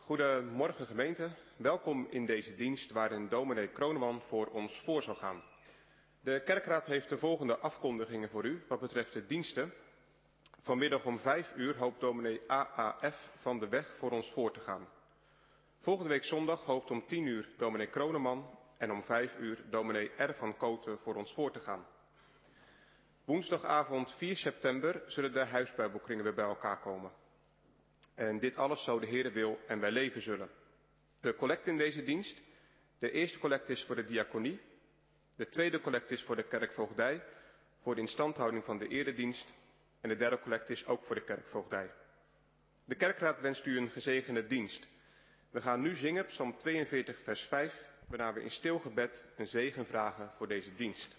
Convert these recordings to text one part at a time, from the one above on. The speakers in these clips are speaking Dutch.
Goedemorgen gemeente, welkom in deze dienst waarin dominee Kroneman voor ons voor zal gaan. De kerkraad heeft de volgende afkondigingen voor u wat betreft de diensten. Vanmiddag om 5:00 hoopt dominee AAF van de Weg voor ons voor te gaan. Volgende week zondag hoopt om 10:00 dominee Kroneman en om 5:00 dominee R. van Koten voor ons voor te gaan. Woensdagavond 4 september zullen de huisbijbelkringen weer bij elkaar komen. En dit alles zo de Heere wil en wij leven zullen. De collecte in deze dienst. De eerste collecte is voor de diaconie. De tweede collecte is voor de kerkvoogdij. Voor de instandhouding van de eredienst. En de derde collecte is ook voor de kerkvoogdij. De kerkraad wenst u een gezegende dienst. We gaan nu zingen Psalm 42 vers 5. Waarna we in stil gebed een zegen vragen voor deze dienst.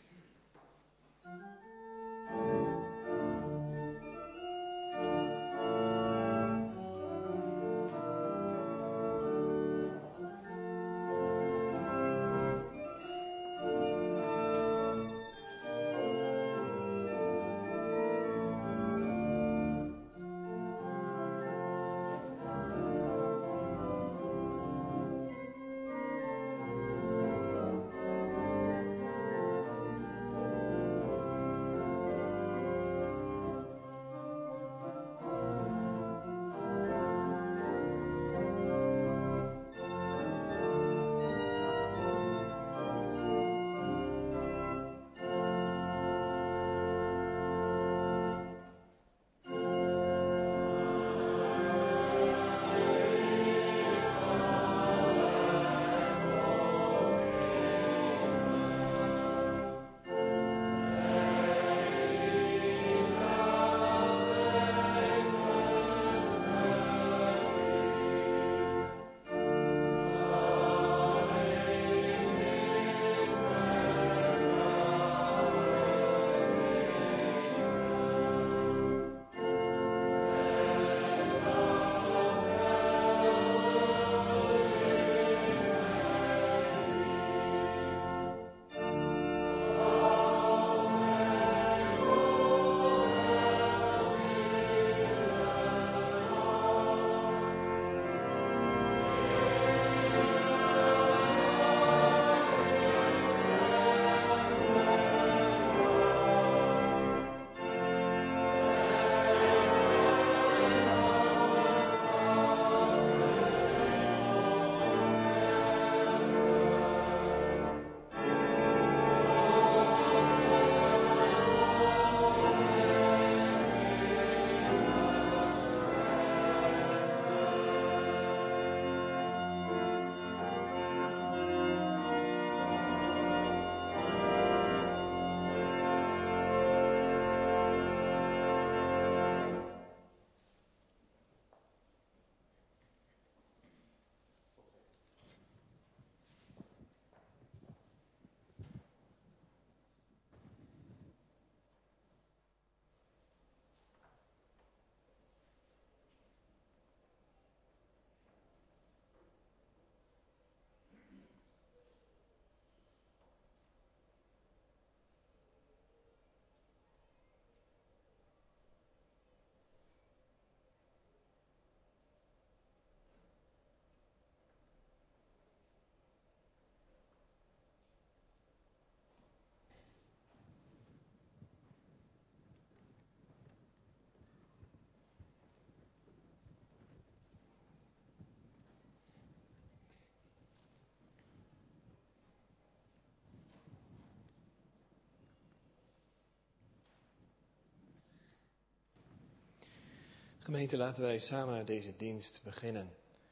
Gemeente, laten wij samen deze dienst beginnen.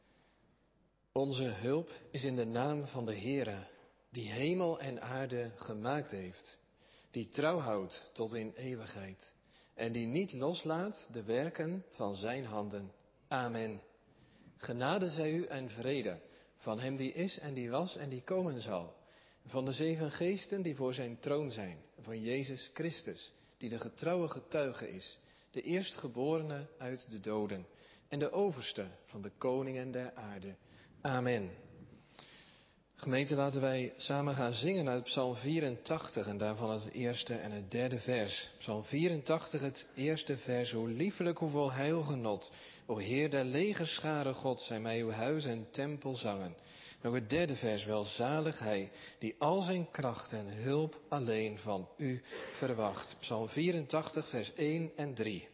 Onze hulp is in de naam van de Heere, die hemel en aarde gemaakt heeft, die trouw houdt tot in eeuwigheid en die niet loslaat de werken van zijn handen. Amen. Genade zij u en vrede van hem die is en die was en die komen zal, van de 7 geesten die voor zijn troon zijn, van Jezus Christus, die de getrouwe getuige is, de eerstgeborene uit de doden en de overste van de koningen der aarde. Amen. Gemeente, laten wij samen gaan zingen uit Psalm 84 en daarvan het eerste en het derde vers. Psalm 84, het eerste vers. Hoe liefelijk, hoeveel heilgenot. O Heer der legerscharen God, zijn mij uw huis en tempel zangen. En ook het derde vers. Welzalig hij die al zijn kracht en hulp alleen van u verwacht. Psalm 84, vers 1 en 3.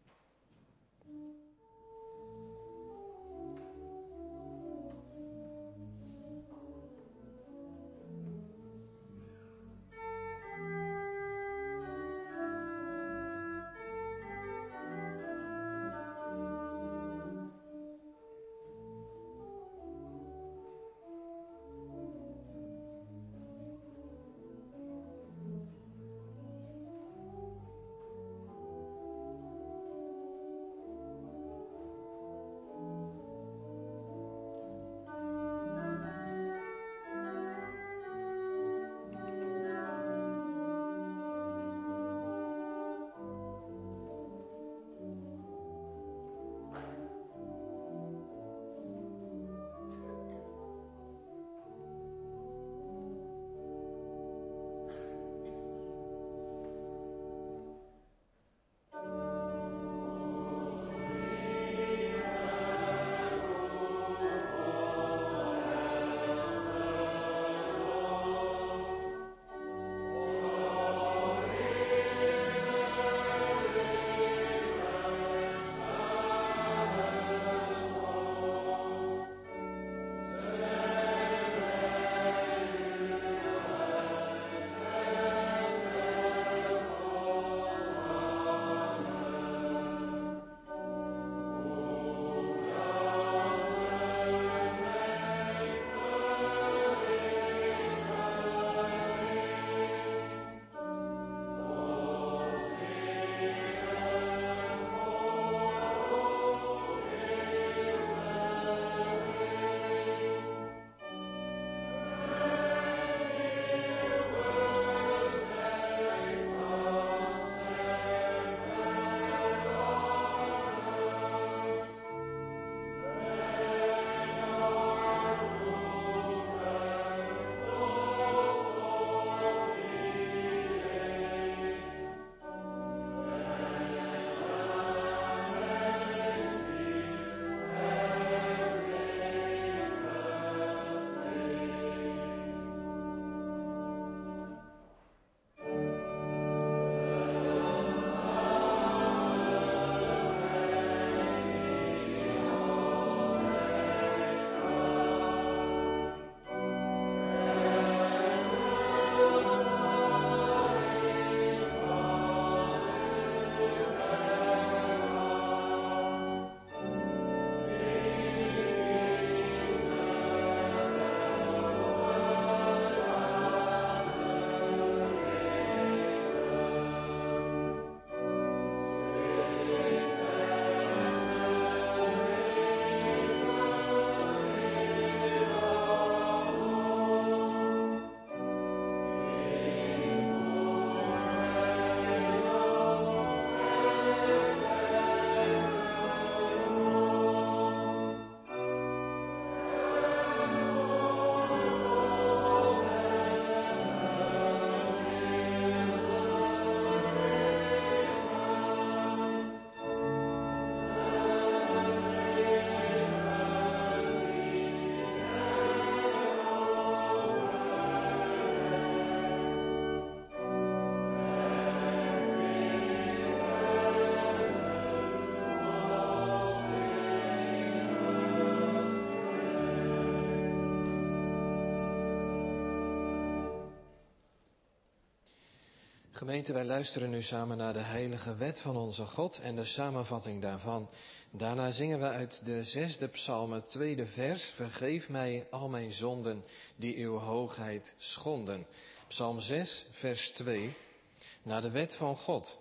Gemeente, wij luisteren nu samen naar de heilige wet van onze God en de samenvatting daarvan. Daarna zingen we uit de 6e psalm, het 2e vers. Vergeef mij al mijn zonden die uw hoogheid schonden. Psalm 6, vers 2. Naar de wet van God.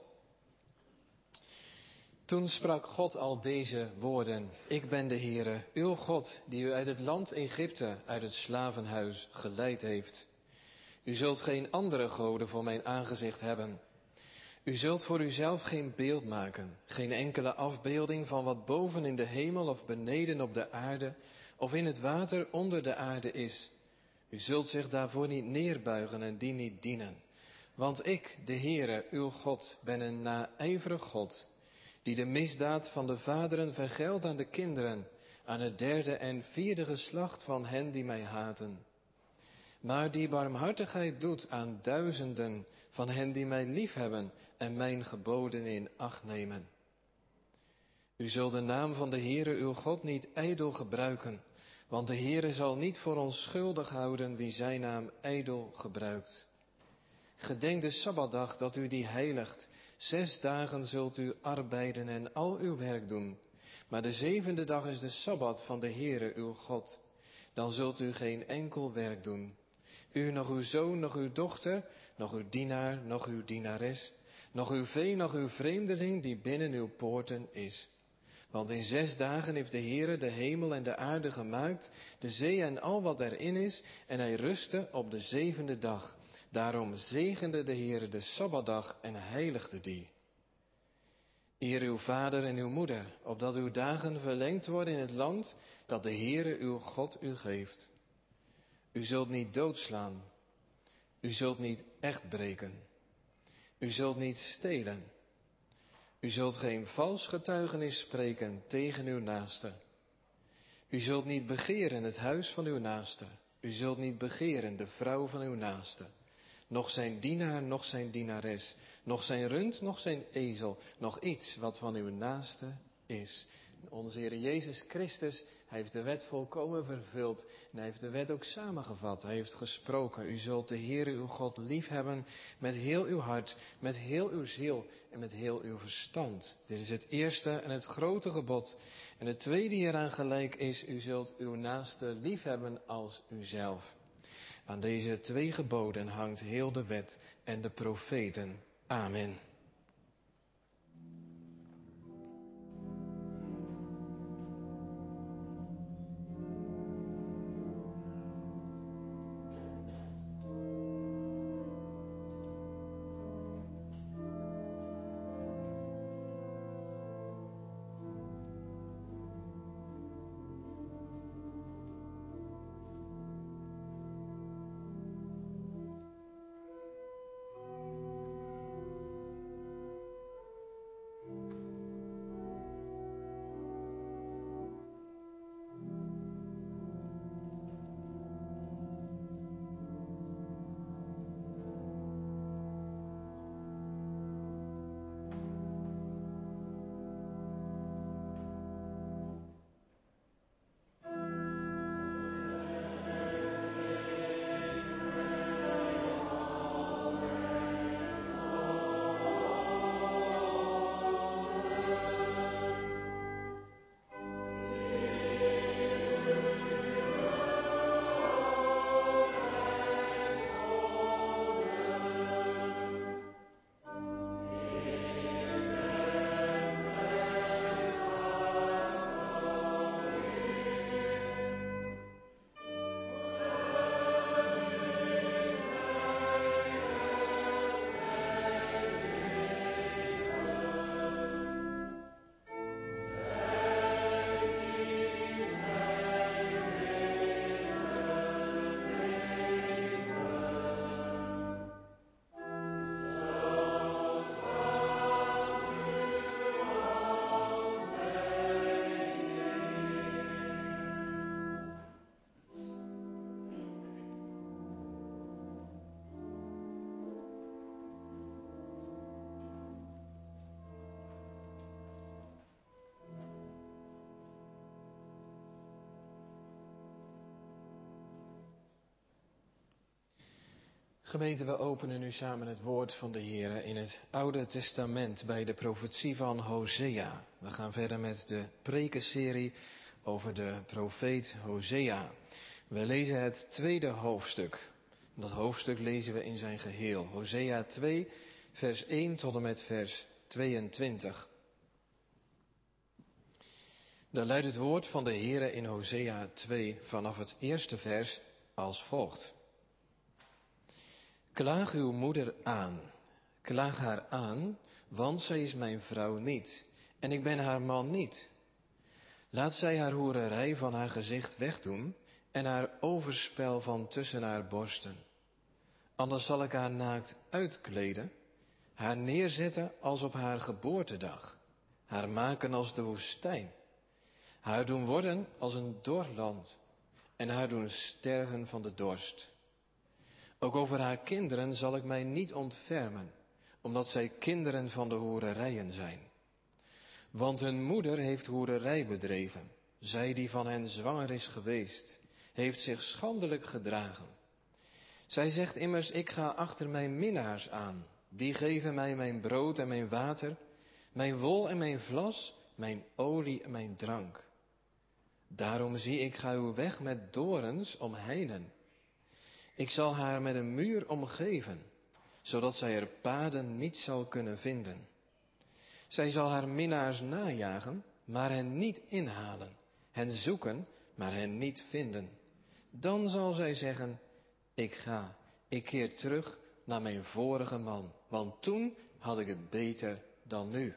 Toen sprak God al deze woorden. Ik ben de Heere, uw God, die u uit het land Egypte, uit het slavenhuis geleid heeft. U zult geen andere goden voor mijn aangezicht hebben. U zult voor uzelf geen beeld maken, geen enkele afbeelding van wat boven in de hemel of beneden op de aarde of in het water onder de aarde is. U zult zich daarvoor niet neerbuigen en die niet dienen. Want ik, de Heere, uw God, ben een naijverig God, die de misdaad van de vaderen vergeldt aan de kinderen, aan het derde en vierde geslacht van hen die mij haten. Maar die barmhartigheid doet aan duizenden van hen die mij liefhebben en mijn geboden in acht nemen. U zult de naam van de Heere uw God niet ijdel gebruiken, want de Heere zal niet voor onschuldig houden wie zijn naam ijdel gebruikt. Gedenk de Sabbatdag dat u die heiligt. 6 dagen zult u arbeiden en al uw werk doen. Maar de 7e dag is de Sabbat van de Heere uw God. Dan zult u geen enkel werk doen. U, nog uw zoon, nog uw dochter, nog uw dienaar, nog uw dienares, nog uw vee, nog uw vreemdeling die binnen uw poorten is. Want in 6 dagen heeft de Heere de hemel en de aarde gemaakt, de zee en al wat erin is, en hij rustte op de 7e dag. Daarom zegende de Heere de Sabbatdag en heiligde die. Eer uw vader en uw moeder, opdat uw dagen verlengd worden in het land dat de Heere uw God u geeft. U zult niet doodslaan. U zult niet echt breken. U zult niet stelen. U zult geen vals getuigenis spreken tegen uw naaste. U zult niet begeren het huis van uw naaste. U zult niet begeren de vrouw van uw naaste. Nog zijn dienaar, nog zijn dienares. Nog zijn rund, nog zijn ezel. Nog iets wat van uw naaste is. Onze Heer Jezus Christus, hij heeft de wet volkomen vervuld. En hij heeft de wet ook samengevat. Hij heeft gesproken. U zult de Heere uw God liefhebben met heel uw hart, met heel uw ziel en met heel uw verstand. Dit is het eerste en het grote gebod. En het tweede hieraan gelijk is, u zult uw naaste liefhebben als uzelf. Aan deze 2 geboden hangt heel de wet en de profeten. Amen. Gemeente, we openen nu samen het woord van de Heere in het Oude Testament bij de profetie van Hosea. We gaan verder met de prekenserie over de profeet Hosea. We lezen het 2e hoofdstuk. Dat hoofdstuk lezen we in zijn geheel. Hosea 2, vers 1 tot en met vers 22. Dan luidt het woord van de Heere in Hosea 2 vanaf het eerste vers als volgt. Klaag uw moeder aan, klaag haar aan, want zij is mijn vrouw niet, en ik ben haar man niet. Laat zij haar hoererij van haar gezicht wegdoen, en haar overspel van tussen haar borsten. Anders zal ik haar naakt uitkleden, haar neerzetten als op haar geboortedag, haar maken als de woestijn, haar doen worden als een dor land en haar doen sterven van de dorst. Ook over haar kinderen zal ik mij niet ontfermen, omdat zij kinderen van de hoererijen zijn. Want hun moeder heeft hoererij bedreven, zij die van hen zwanger is geweest, heeft zich schandelijk gedragen. Zij zegt immers, ik ga achter mijn minnaars aan, die geven mij mijn brood en mijn water, mijn wol en mijn vlas, mijn olie en mijn drank. Daarom zie ik, ga uw weg met dorens omheinen. Ik zal haar met een muur omgeven, zodat zij er paden niet zal kunnen vinden. Zij zal haar minnaars najagen, maar hen niet inhalen, hen zoeken, maar hen niet vinden. Dan zal zij zeggen, ik keer terug naar mijn vorige man, want toen had ik het beter dan nu.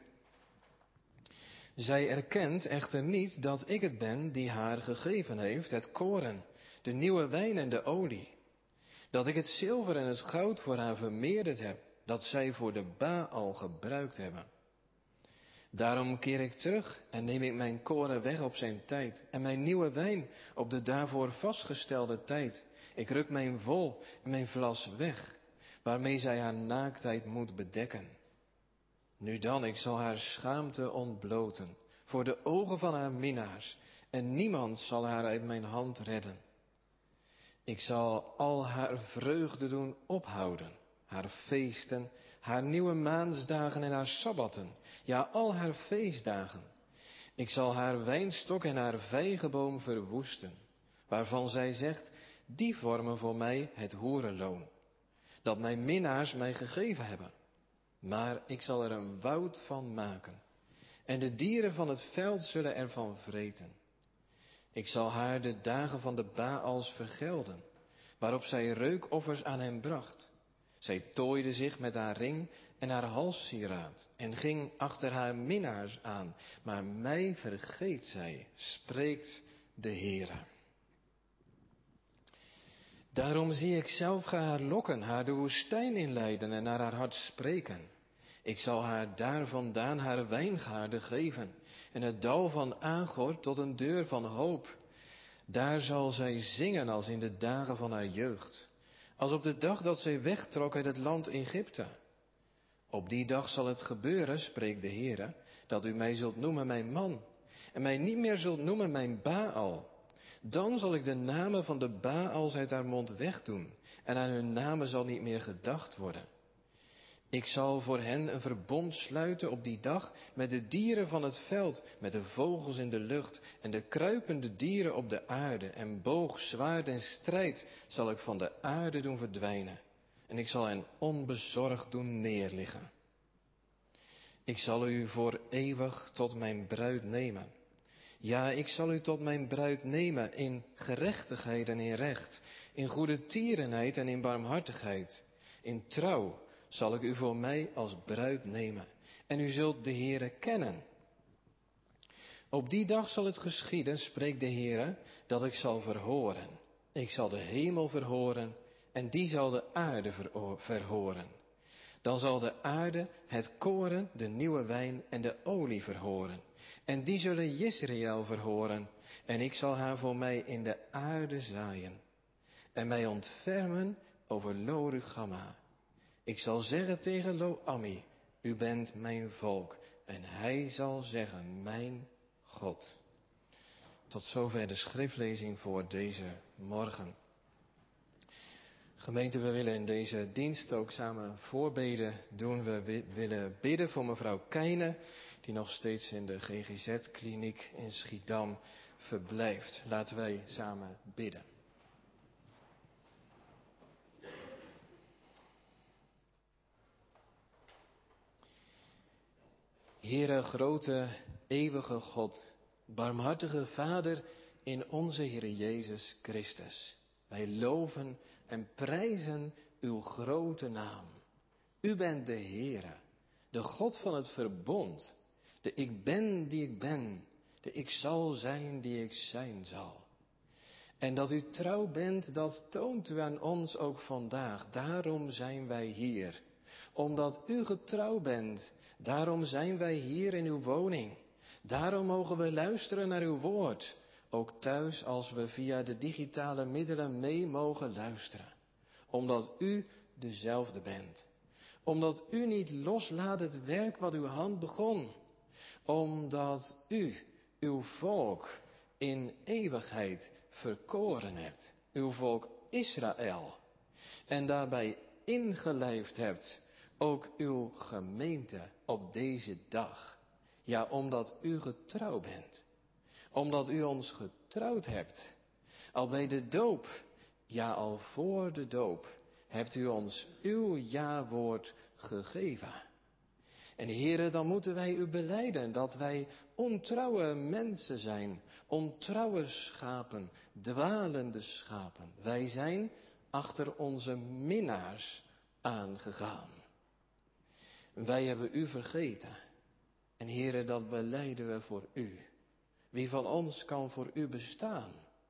Zij erkent echter niet dat ik het ben die haar gegeven heeft, het koren, de nieuwe wijn en de olie. Dat ik het zilver en het goud voor haar vermeerderd heb, dat zij voor de Baal gebruikt hebben. Daarom keer ik terug en neem ik mijn koren weg op zijn tijd en mijn nieuwe wijn op de daarvoor vastgestelde tijd. Ik ruk mijn wol en mijn vlas weg, waarmee zij haar naaktheid moet bedekken. Nu dan, ik zal haar schaamte ontbloten voor de ogen van haar minnaars en niemand zal haar uit mijn hand redden. Ik zal al haar vreugde doen ophouden, haar feesten, haar nieuwe maansdagen en haar sabbatten, ja al haar feestdagen. Ik zal haar wijnstok en haar vijgenboom verwoesten, waarvan zij zegt, die vormen voor mij het hoerenloon, dat mijn minnaars mij gegeven hebben. Maar ik zal er een woud van maken, en de dieren van het veld zullen ervan vreten. Ik zal haar de dagen van de Baals vergelden, waarop zij reukoffers aan hem bracht. Zij tooide zich met haar ring en haar halssieraad en ging achter haar minnaars aan. Maar mij vergeet zij, spreekt de Heere. Daarom zie ik zelf ga haar lokken, haar de woestijn inleiden en naar haar hart spreken. Ik zal haar daar vandaan haar wijngaarden geven en het dal van Agor tot een deur van hoop. Daar zal zij zingen als in de dagen van haar jeugd, als op de dag dat zij wegtrok uit het land Egypte. Op die dag zal het gebeuren, spreekt de Heere, dat u mij zult noemen mijn man en mij niet meer zult noemen mijn Baal. Dan zal ik de namen van de Baals uit haar mond wegdoen en aan hun namen zal niet meer gedacht worden. Ik zal voor hen een verbond sluiten op die dag met de dieren van het veld, met de vogels in de lucht en de kruipende dieren op de aarde. En boog, zwaard en strijd zal ik van de aarde doen verdwijnen. En ik zal hen onbezorgd doen neerliggen. Ik zal u voor eeuwig tot mijn bruid nemen. Ja, ik zal u tot mijn bruid nemen in gerechtigheid en in recht, in goede tierenheid en in barmhartigheid, in trouw zal ik u voor mij als bruid nemen. En u zult de Heere kennen. Op die dag zal het geschieden, spreekt de Heere, dat ik zal verhoren. Ik zal de hemel verhoren en die zal de aarde verhoren. Dan zal de aarde het koren, de nieuwe wijn en de olie verhoren. En die zullen Jezreel verhoren. En ik zal haar voor mij in de aarde zaaien. En mij ontfermen over Lo-rugamma. Ik zal zeggen tegen Lo-ammi, u bent mijn volk. En hij zal zeggen, mijn God. Tot zover de schriftlezing voor deze morgen. Gemeente, we willen in deze dienst ook samen voorbeden doen. We willen bidden voor mevrouw Keijne, die nog steeds in de GGZ-kliniek in Schiedam verblijft. Laten wij samen bidden. Heere, grote, eeuwige God, barmhartige Vader in onze Heer Jezus Christus. Wij loven en prijzen uw grote naam. U bent de Heere, de God van het verbond, de ik ben die ik ben, de ik zal zijn die ik zijn zal. En dat u trouw bent, dat toont u aan ons ook vandaag. Daarom zijn wij hier. Omdat u getrouw bent, daarom zijn wij hier in uw woning. Daarom mogen we luisteren naar uw woord. Ook thuis als we via de digitale middelen mee mogen luisteren. Omdat u dezelfde bent. Omdat u niet loslaat het werk wat uw hand begon. Omdat u uw volk in eeuwigheid verkoren hebt. Uw volk Israël. En daarbij ingelijfd hebt ook uw gemeente op deze dag. Ja, omdat u getrouw bent. Omdat u ons getrouwd hebt. Al bij de doop, ja al voor de doop, hebt u ons uw ja-woord gegeven. En heren, dan moeten wij u belijden dat wij ontrouwe mensen zijn, ontrouwe schapen, dwalende schapen. Wij zijn achter onze minnaars aangegaan. Wij hebben u vergeten. En heren, dat belijden we voor u. Wie van ons kan voor u bestaan?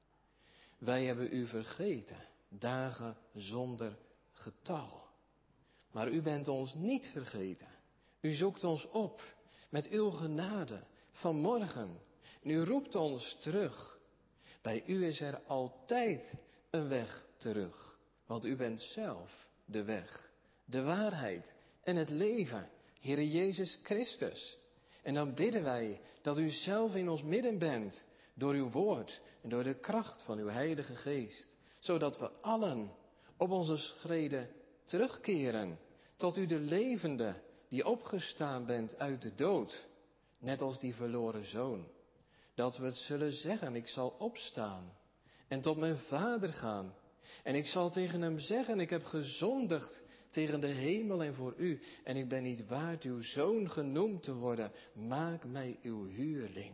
Wij hebben u vergeten, dagen zonder getal. Maar u bent ons niet vergeten. U zoekt ons op met uw genade vanmorgen. En u roept ons terug. Bij u is er altijd een weg terug. Want u bent zelf de weg, de waarheid en het leven, Heere Jezus Christus. En dan bidden wij dat u zelf in ons midden bent, door uw woord en door de kracht van uw Heilige Geest. Zodat we allen op onze schreden terugkeren tot u de levende die opgestaan bent uit de dood. Net als die verloren zoon. Dat we het zullen zeggen, ik zal opstaan en tot mijn vader gaan. En ik zal tegen hem zeggen, ik heb gezondigd tegen de hemel en voor u. En ik ben niet waard uw zoon genoemd te worden. Maak mij uw huurling.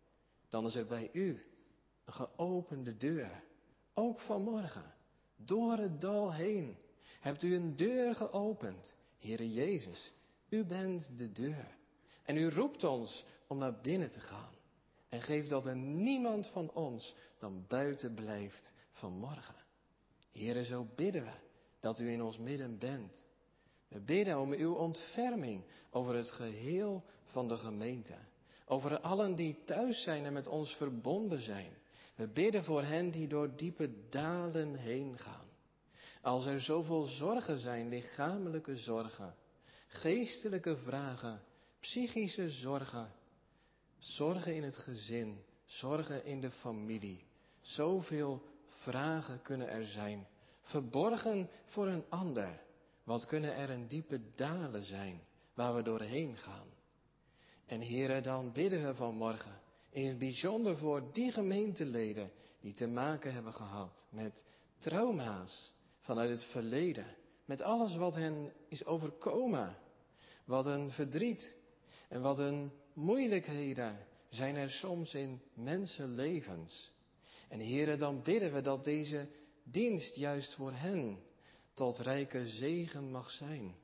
Dan is er bij u een geopende deur. Ook vanmorgen, door het dal heen, hebt u een deur geopend. Heere Jezus, u bent de deur. En u roept ons om naar binnen te gaan. En geef dat er niemand van ons dan buiten blijft vanmorgen. Heere, zo bidden we dat u in ons midden bent. We bidden om uw ontferming over het geheel van de gemeente. Over allen die thuis zijn en met ons verbonden zijn. We bidden voor hen die door diepe dalen heen gaan. Als er zoveel zorgen zijn, lichamelijke zorgen, geestelijke vragen, psychische zorgen, zorgen in het gezin, zorgen in de familie. Zoveel vragen kunnen er zijn, verborgen voor een ander. Wat kunnen er een diepe dalen zijn, waar we doorheen gaan. En heren, dan bidden we vanmorgen, in het bijzonder voor die gemeenteleden die te maken hebben gehad met trauma's vanuit het verleden. Met alles wat hen is overkomen. Wat een verdriet en wat een moeilijkheden zijn er soms in mensenlevens. En heren, dan bidden we dat deze dienst juist voor hen tot rijke zegen mag zijn.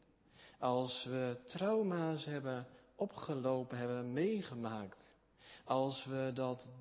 Als we trauma's hebben opgelopen, hebben meegemaakt. Als we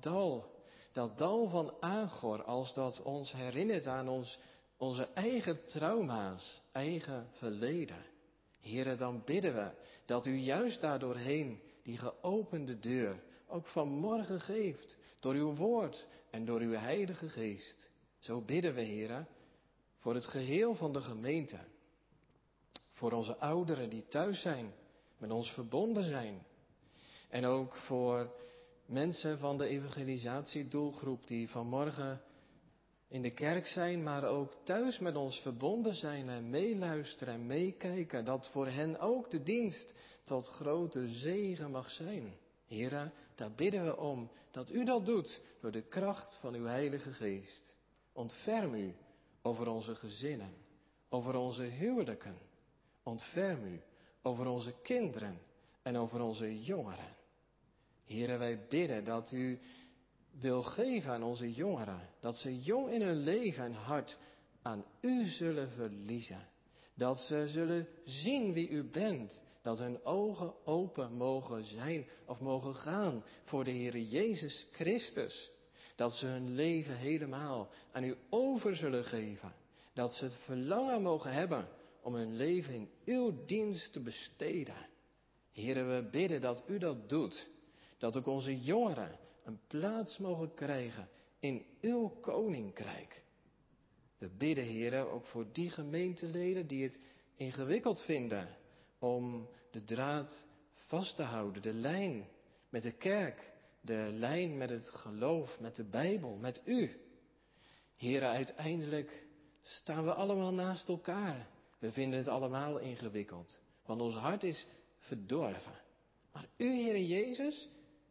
dat dal van Agor, als dat ons herinnert aan onze eigen trauma's, eigen verleden. Heren, dan bidden we dat u juist daardoorheen die geopende deur ook vanmorgen geeft. Door uw woord en door uw Heilige Geest. Zo bidden we, heren, voor het geheel van de gemeente. Voor onze ouderen die thuis zijn, met ons verbonden zijn. En ook voor mensen van de evangelisatiedoelgroep die vanmorgen in de kerk zijn, maar ook thuis met ons verbonden zijn en meeluisteren en meekijken. Dat voor hen ook de dienst tot grote zegen mag zijn. Heren, daar bidden we om dat u dat doet door de kracht van uw Heilige Geest. Ontferm u over onze gezinnen, over onze huwelijken. Ontferm u over onze kinderen en over onze jongeren. Heren, wij bidden dat u wil geven aan onze jongeren, dat ze jong in hun leven en hart aan u zullen verliezen. Dat ze zullen zien wie u bent, dat hun ogen open mogen zijn of mogen gaan voor de Heere Jezus Christus. Dat ze hun leven helemaal aan u over zullen geven. Dat ze het verlangen mogen hebben om hun leven in uw dienst te besteden. Here, we bidden dat u dat doet. Dat ook onze jongeren een plaats mogen krijgen in uw koninkrijk. We bidden, Here, ook voor die gemeenteleden die het ingewikkeld vinden om de draad vast te houden, de lijn met de kerk, de lijn met het geloof, met de Bijbel, met u. Here, uiteindelijk staan we allemaal naast elkaar. We vinden het allemaal ingewikkeld, want ons hart is verdorven. Maar u, Heere Jezus,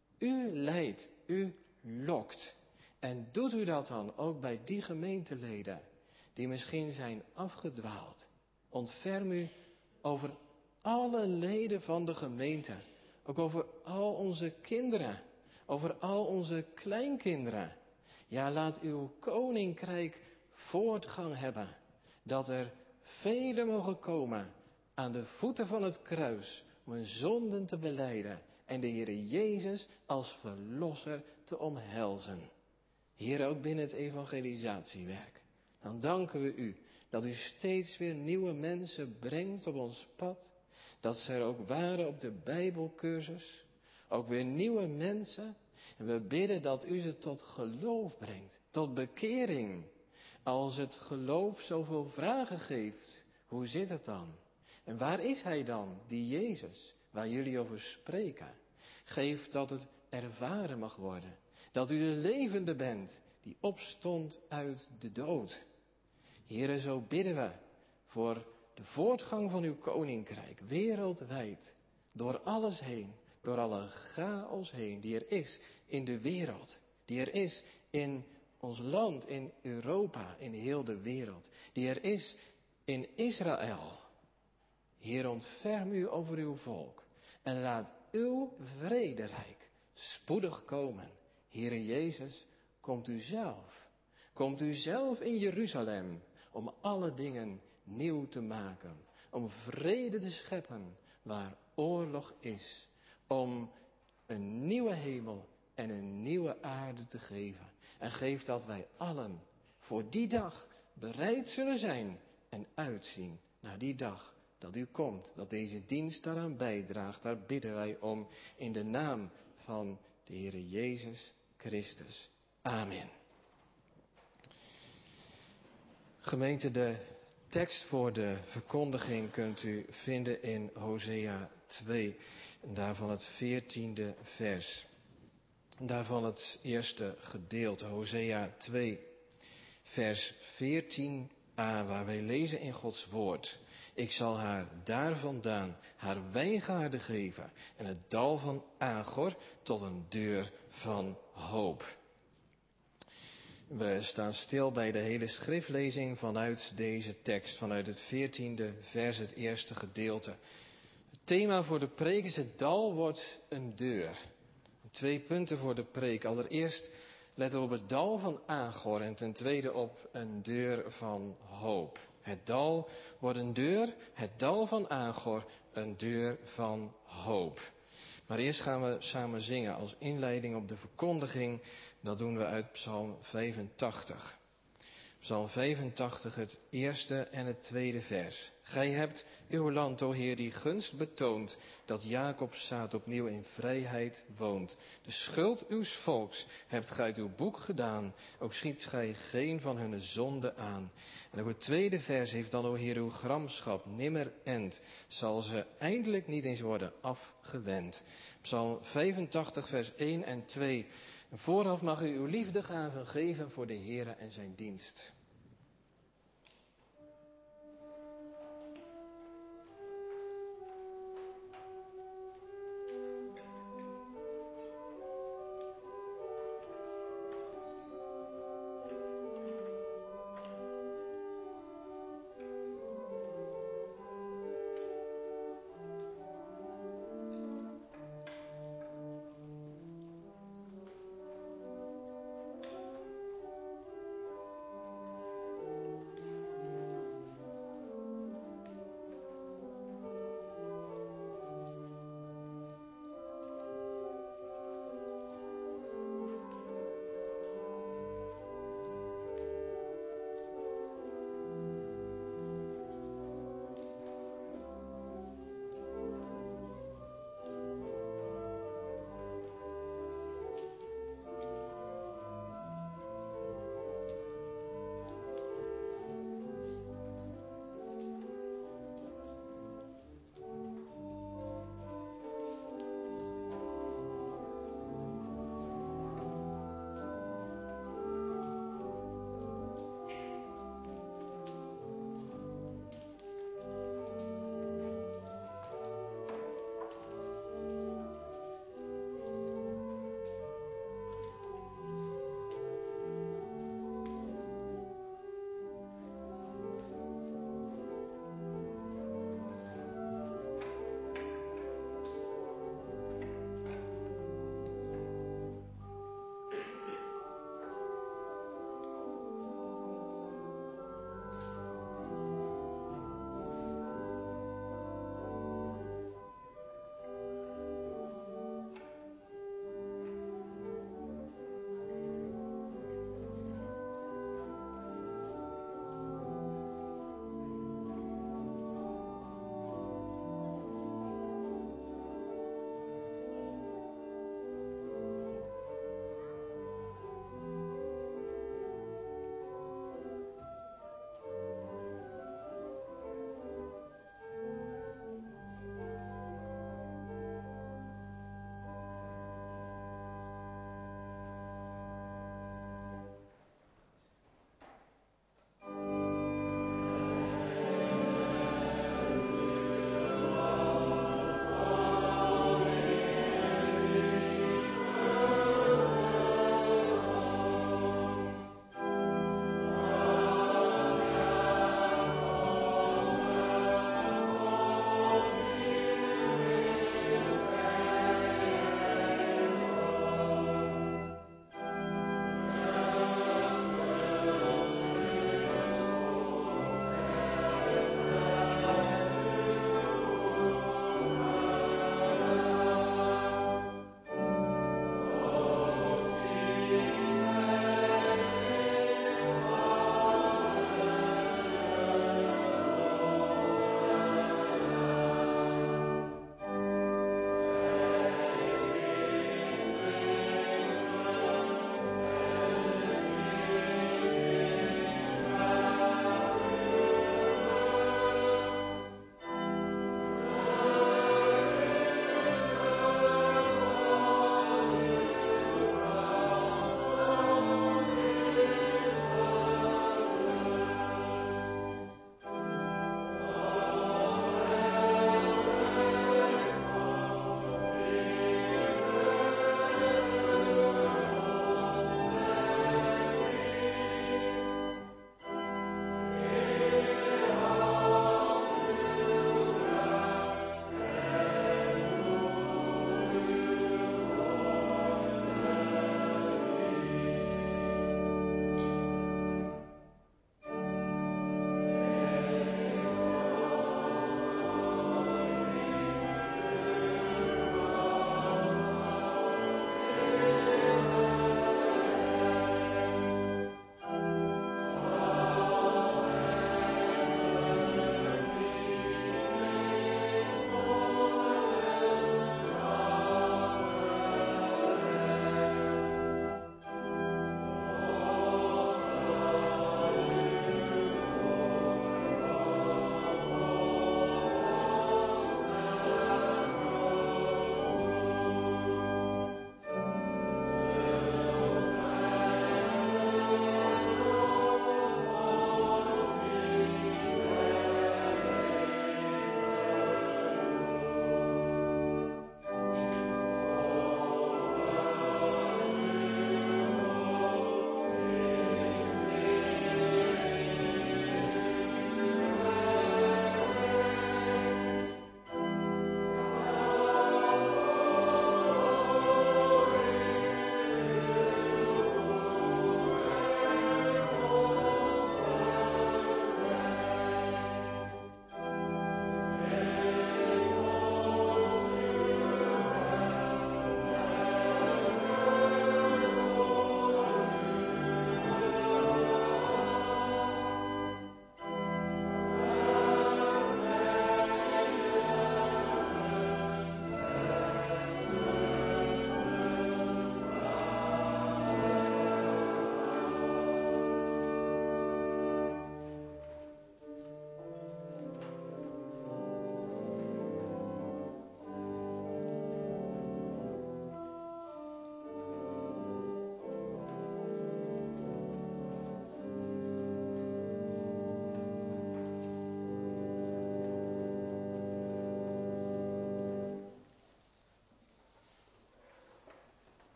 u leidt, u lokt. En doet u dat dan ook bij die gemeenteleden die misschien zijn afgedwaald. Ontferm u over alle leden van de gemeente. Ook over al onze kinderen. Over al onze kleinkinderen. Ja, laat uw koninkrijk voortgang hebben. Dat er velen mogen komen aan de voeten van het kruis om hun zonden te belijden en de Heere Jezus als verlosser te omhelzen. Heer, ook binnen het evangelisatiewerk. Dan danken we u dat u steeds weer nieuwe mensen brengt op ons pad. Dat ze er ook waren op de Bijbelcursus. Ook weer nieuwe mensen. En we bidden dat u ze tot geloof brengt. Tot bekering. Als het geloof zoveel vragen geeft, hoe zit het dan? En waar is hij dan, die Jezus, waar jullie over spreken? Geef dat het ervaren mag worden. Dat u de levende bent, die opstond uit de dood. Heere, zo bidden we voor de voortgang van uw koninkrijk, wereldwijd, door alles heen, door alle chaos heen, die er is in de wereld, die er is in ons land, in Europa, in heel de wereld, die er is in Israël. Heer, ontferm u over uw volk en laat uw vrederijk spoedig komen. Heere Jezus, komt u zelf. Komt u zelf in Jeruzalem om alle dingen nieuw te maken. Om vrede te scheppen waar oorlog is. Om een nieuwe hemel en een nieuwe aarde te geven. En geef dat wij allen voor die dag bereid zullen zijn en uitzien naar die dag dat u komt. Dat deze dienst daaraan bijdraagt. Daar bidden wij om in de naam van de Heere Jezus Christus. Amen. Gemeente, de tekst voor de verkondiging kunt u vinden in Hosea 2. En daarvan het 14e vers. En daarvan het eerste gedeelte, Hosea 2, vers 14a, waar wij lezen in Gods woord. Ik zal haar daar vandaan haar wijngaarden geven en het dal van Agor tot een deur van hoop. We staan stil bij de hele schriftlezing vanuit deze tekst, vanuit het 14e vers, het eerste gedeelte. Het thema voor de preek is: het dal wordt een deur. 2 punten voor de preek. Allereerst letten we op het dal van Agor en ten tweede op een deur van hoop. Het dal wordt een deur, het dal van Agor een deur van hoop. Maar eerst gaan we samen zingen als inleiding op de verkondiging. Dat doen we uit Psalm 85. Psalm 85, het eerste en het tweede vers. Gij hebt uw land, o Heer, die gunst betoond, dat Jacob's zaad opnieuw in vrijheid woont. De schuld uws volks hebt gij uit uw boek gedaan, ook schiet gij geen van hun zonde aan. En ook het tweede vers heeft dan, o Heer, uw gramschap nimmer end, zal ze eindelijk niet eens worden afgewend. Psalm 85, vers 1 en 2. En vooraf mag u uw liefdegaven geven voor de Heere en zijn dienst.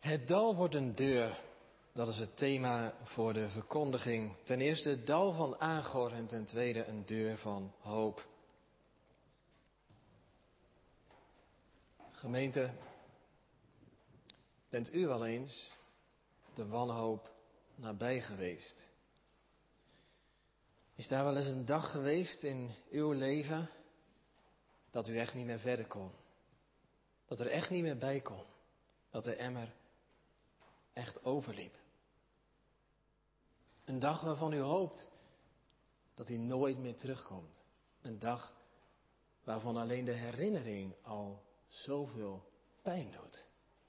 Het dal wordt een deur. Dat is het thema voor de verkondiging. Ten eerste het dal van Agor en ten tweede een deur van hoop. Gemeente, bent u wel eens de wanhoop nabij geweest? Is daar wel eens een dag geweest in uw leven dat u echt niet meer verder kon? Dat er echt niet meer bij kon? Dat de emmer echt overliep? Een dag waarvan u hoopt dat hij nooit meer terugkomt. Een dag waarvan alleen de herinnering al zoveel pijn doet.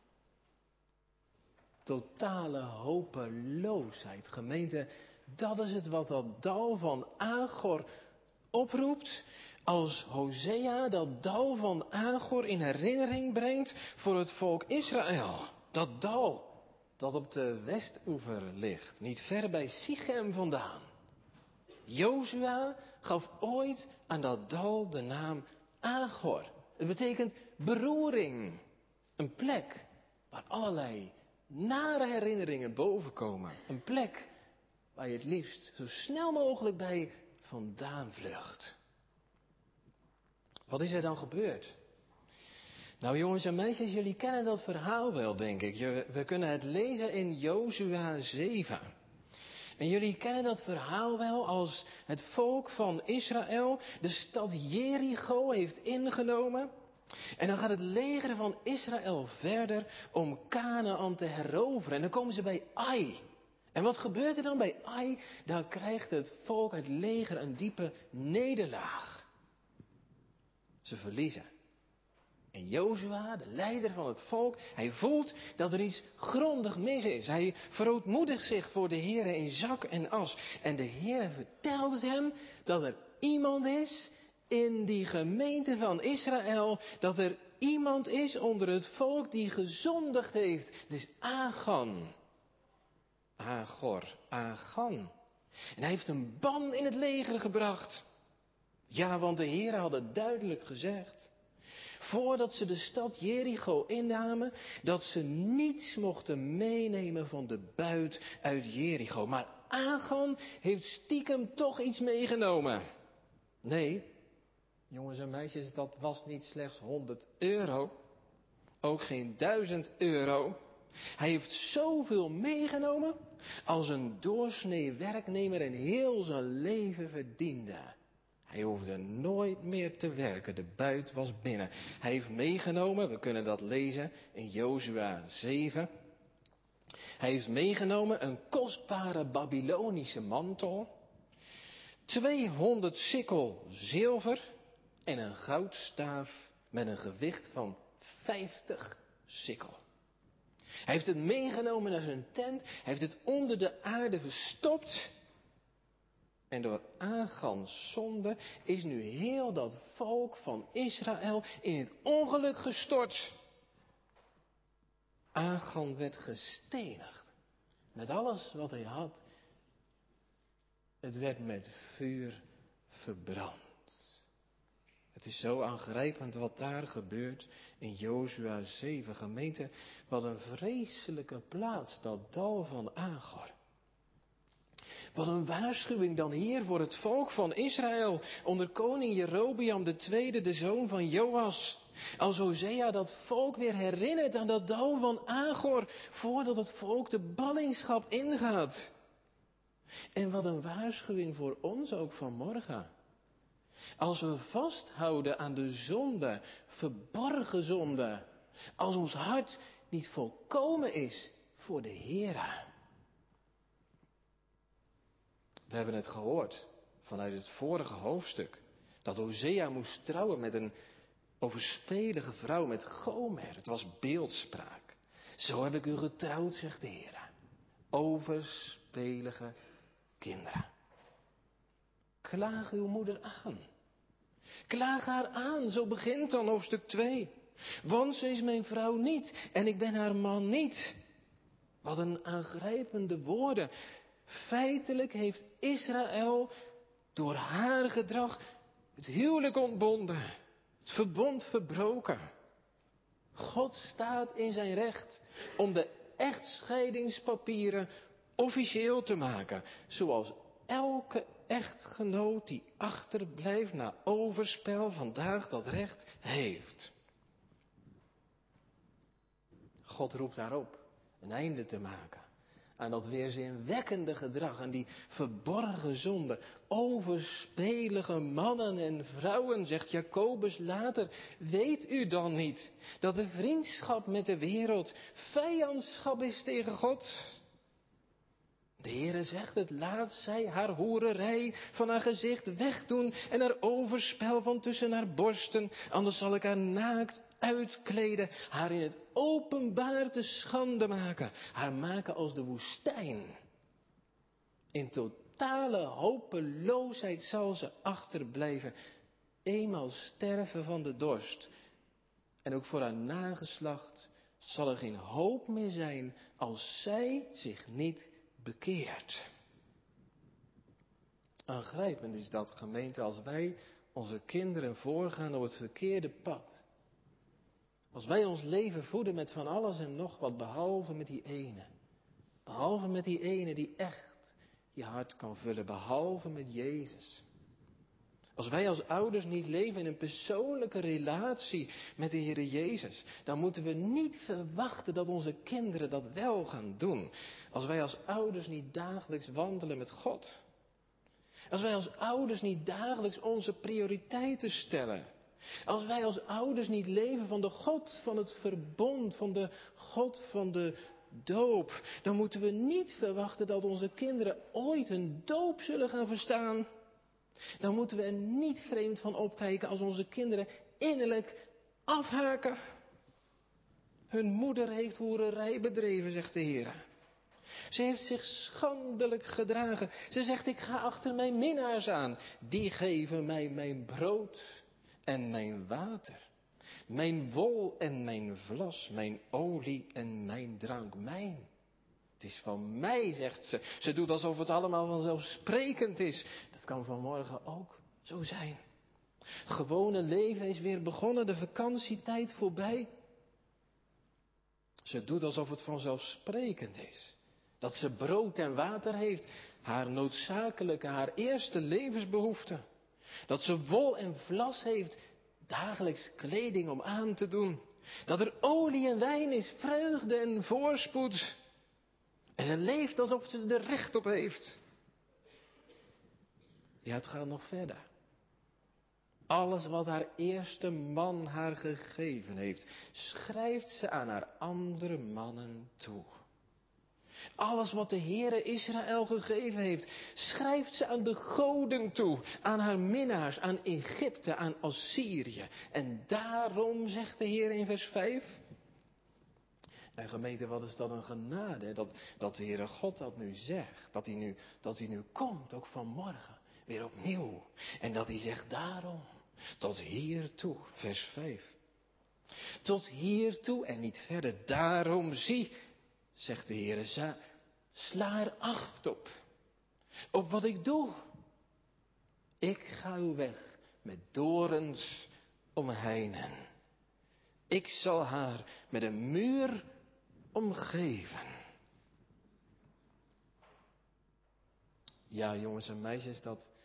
Totale hopeloosheid. Gemeente, dat is het wat dat dal van Agor oproept. Als Hosea dat dal van Agor in herinnering brengt voor het volk Israël. Dat dal dat op de westoever ligt, niet ver bij Sichem vandaan. Jozua gaf ooit aan dat dal de naam Agor. Het betekent beroering. Een plek waar allerlei nare herinneringen bovenkomen. Een plek waar je het liefst zo snel mogelijk bij vandaan vlucht. Wat is er dan gebeurd? Nou jongens en meisjes, jullie kennen dat verhaal wel, denk ik. We kunnen het lezen in Jozua 7. En jullie kennen dat verhaal wel als het volk van Israël de stad Jericho heeft ingenomen. En dan gaat het leger van Israël verder om Kanaan te heroveren. En dan komen ze bij Ai. En wat gebeurt er dan bij Ai? Dan krijgt het volk, het leger, een diepe nederlaag. Ze verliezen. En Jozua, de leider van het volk, hij voelt dat er iets grondig mis is. Hij verootmoedigt zich voor de Heer in zak en as. En de Heer vertelt het hem dat er iemand is in die gemeente van Israël, dat er iemand is onder het volk die gezondigd heeft. Het is Achan. Achan. En hij heeft een ban in het leger gebracht. Ja, want de Heer had het duidelijk gezegd. Voordat ze de stad Jericho innamen, dat ze niets mochten meenemen van de buit uit Jericho. Maar Achan heeft stiekem toch iets meegenomen. Nee, jongens en meisjes, dat was niet slechts 100 euro. Ook geen 1000 euro. Hij heeft zoveel meegenomen als een doorsnee werknemer in heel zijn leven verdiende. Hij hoefde nooit meer te werken, de buit was binnen. Hij heeft meegenomen, we kunnen dat lezen in Jozua 7. Hij heeft meegenomen een kostbare Babylonische mantel, 200 sikkel zilver en een goudstaaf met een gewicht van 50 sikkel. Hij heeft het meegenomen naar zijn tent, hij heeft het onder de aarde verstopt. En door Achans zonde is nu heel dat volk van Israël in het ongeluk gestort. Achan werd gestenigd. Met alles wat hij had. Het werd met vuur verbrand. Het is zo aangrijpend wat daar gebeurt in Jozua 7. Gemeente, wat een vreselijke plaats, dat dal van Agor. Wat een waarschuwing dan hier voor het volk van Israël onder koning Jerobeam II, de zoon van Joas. Als Hosea dat volk weer herinnert aan dat dal van Agor, voordat het volk de ballingschap ingaat. En wat een waarschuwing voor ons ook vanmorgen. Als we vasthouden aan de zonde, verborgen zonde, als ons hart niet volkomen is voor de Heere. We hebben het gehoord vanuit het vorige hoofdstuk. Dat Hosea moest trouwen met een overspelige vrouw, met Gomer. Het was beeldspraak. Zo heb ik u getrouwd, zegt de Heer. Overspelige kinderen. Klaag uw moeder aan. Klaag haar aan, zo begint dan hoofdstuk 2. Want ze is mijn vrouw niet en ik ben haar man niet. Wat een aangrijpende woorden. Feitelijk heeft Israël door haar gedrag het huwelijk ontbonden, het verbond verbroken. God staat in zijn recht om de echtscheidingspapieren officieel te maken. Zoals elke echtgenoot die achterblijft na overspel vandaag dat recht heeft. God roept daarop een einde te maken aan dat weerzinwekkende gedrag, aan die verborgen zonde. Overspelige mannen en vrouwen, zegt Jacobus later, weet u dan niet dat de vriendschap met de wereld vijandschap is tegen God? De Heere zegt het, laat zij haar hoererij van haar gezicht wegdoen en haar overspel van tussen haar borsten, anders zal ik haar naakt uitkleden, haar in het openbaar te schande maken, haar maken als de woestijn. In totale hopeloosheid zal ze achterblijven, eenmaal sterven van de dorst. En ook voor haar nageslacht zal er geen hoop meer zijn als zij zich niet bekeert. Aangrijpend is dat, gemeente, als wij onze kinderen voorgaan op het verkeerde pad. Als wij ons leven voeden met van alles en nog wat, behalve met die ene. Behalve met die ene die echt je hart kan vullen, behalve met Jezus. Als wij als ouders niet leven in een persoonlijke relatie met de Heere Jezus, dan moeten we niet verwachten dat onze kinderen dat wel gaan doen. Als wij als ouders niet dagelijks wandelen met God. Als wij als ouders niet dagelijks onze prioriteiten stellen. Als wij als ouders niet leven van de God van het verbond, van de God van de doop, dan moeten we niet verwachten dat onze kinderen ooit een doop zullen gaan verstaan. Dan moeten we er niet vreemd van opkijken als onze kinderen innerlijk afhaken. Hun moeder heeft hoererij bedreven, zegt de Heer. Ze heeft zich schandelijk gedragen. Ze zegt, ik ga achter mijn minnaars aan. Die geven mij mijn brood en mijn water. Mijn wol en mijn vlas, mijn olie en mijn drank, mijn. Het is van mij, zegt ze. Ze doet alsof het allemaal vanzelfsprekend is. Dat kan vanmorgen ook zo zijn. Gewone leven is weer begonnen, de vakantietijd voorbij. Ze doet alsof het vanzelfsprekend is. Dat ze brood en water heeft, haar noodzakelijke, haar eerste levensbehoefte. Dat ze wol en vlas heeft, dagelijks kleding om aan te doen. Dat er olie en wijn is, vreugde en voorspoed. En ze leeft alsof ze er recht op heeft. Ja, het gaat nog verder. Alles wat haar eerste man haar gegeven heeft, schrijft ze aan haar andere mannen toe. Alles wat de Heere Israël gegeven heeft, schrijft ze aan de goden toe, aan haar minnaars, aan Egypte, aan Assyrië. En daarom, zegt de Heer in vers 5... En gemeente, wat is dat een genade, dat de Heere God dat nu zegt. Dat hij nu komt, ook vanmorgen, weer opnieuw. En dat hij zegt daarom, tot hiertoe, vers 5. Tot hiertoe en niet verder. Daarom zie, zegt de Heere, sla er acht op wat ik doe. Ik ga uw weg met dorens omheinen. Ik zal haar met een muur omgeven. Ja, jongens en meisjes,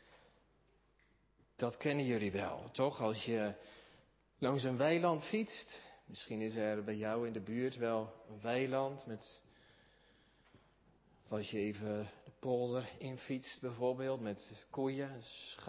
dat kennen jullie wel, toch? Als je langs een weiland fietst, misschien is er bij jou in de buurt wel een weiland met, als je even de polder infietst bijvoorbeeld, met koeien,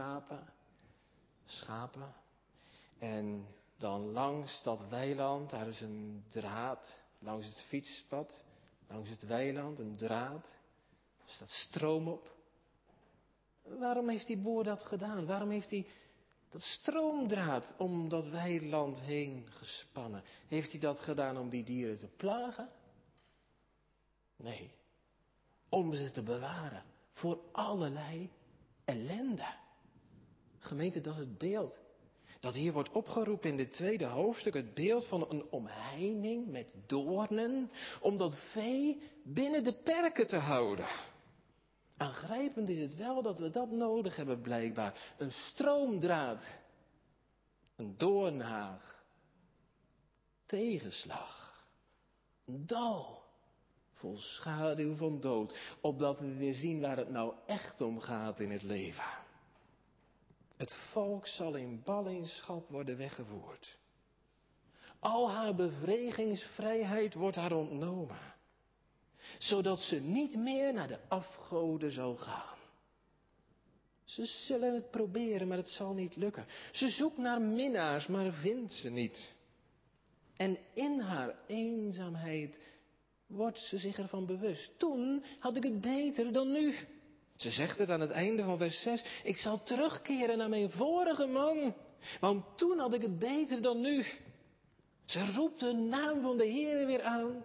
schapen. En dan langs dat weiland, daar is een draad, langs het fietspad, langs het weiland, een draad. Er staat stroom op. Waarom heeft die boer dat gedaan? Waarom heeft hij dat stroomdraad om dat weiland heen gespannen? Heeft hij dat gedaan om die dieren te plagen? Nee, om ze te bewaren voor allerlei ellende. Gemeente, dat is het beeld dat hier wordt opgeroepen in dit tweede hoofdstuk. Het beeld van een omheining met doornen, om dat vee binnen de perken te houden. Aangrijpend is het wel dat we dat nodig hebben blijkbaar. Een stroomdraad, een doornhaag, tegenslag, een dal, vol schaduw van dood, opdat we weer zien waar het nou echt om gaat in het leven. Het volk zal in ballingschap worden weggevoerd. Al haar bevregingsvrijheid wordt haar ontnomen, zodat ze niet meer naar de afgoden zal gaan. Ze zullen het proberen, maar het zal niet lukken. Ze zoekt naar minnaars, maar vindt ze niet. En in haar eenzaamheid wordt ze zich ervan bewust. Toen had ik het beter dan nu. Ze zegt het aan het einde van vers 6. Ik zal terugkeren naar mijn vorige man, want toen had ik het beter dan nu. Ze roept de naam van de Heer weer aan.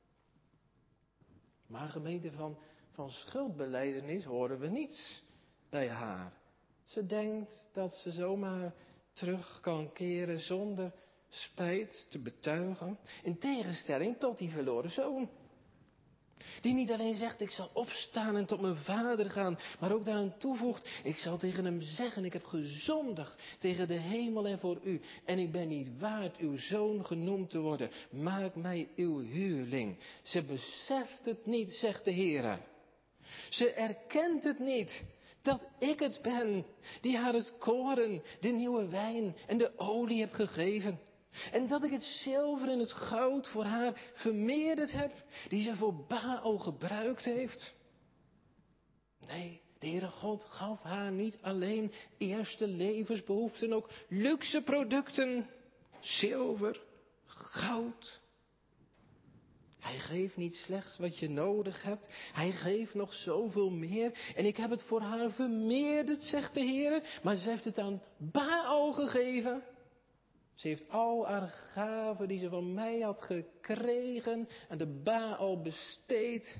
Maar gemeente, van schuldbelijdenis horen we niets bij haar. Ze denkt dat ze zomaar terug kan keren zonder spijt te betuigen. In tegenstelling tot die verloren zoon. Die niet alleen zegt, ik zal opstaan en tot mijn vader gaan, maar ook daaraan toevoegt, ik zal tegen hem zeggen, ik heb gezondigd tegen de hemel en voor u. En ik ben niet waard uw zoon genoemd te worden. Maak mij uw huurling. Ze beseft het niet, zegt de Heer. Ze erkent het niet, dat ik het ben, die haar het koren, de nieuwe wijn en de olie heb gegeven. En dat ik het zilver en het goud voor haar vermeerderd heb, die ze voor Baal gebruikt heeft. Nee, de Heere God gaf haar niet alleen eerste levensbehoeften, ook luxe producten, zilver, goud. Hij geeft niet slechts wat je nodig hebt, hij geeft nog zoveel meer. En ik heb het voor haar vermeerderd, zegt de Heer, maar ze heeft het aan Baal gegeven. Ze heeft al haar gaven die ze van mij had gekregen aan de Baal besteed.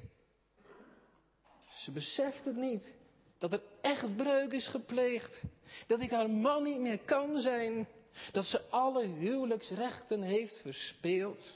Ze beseft het niet, dat er echt breuk is gepleegd. Dat ik haar man niet meer kan zijn. Dat ze alle huwelijksrechten heeft verspeeld.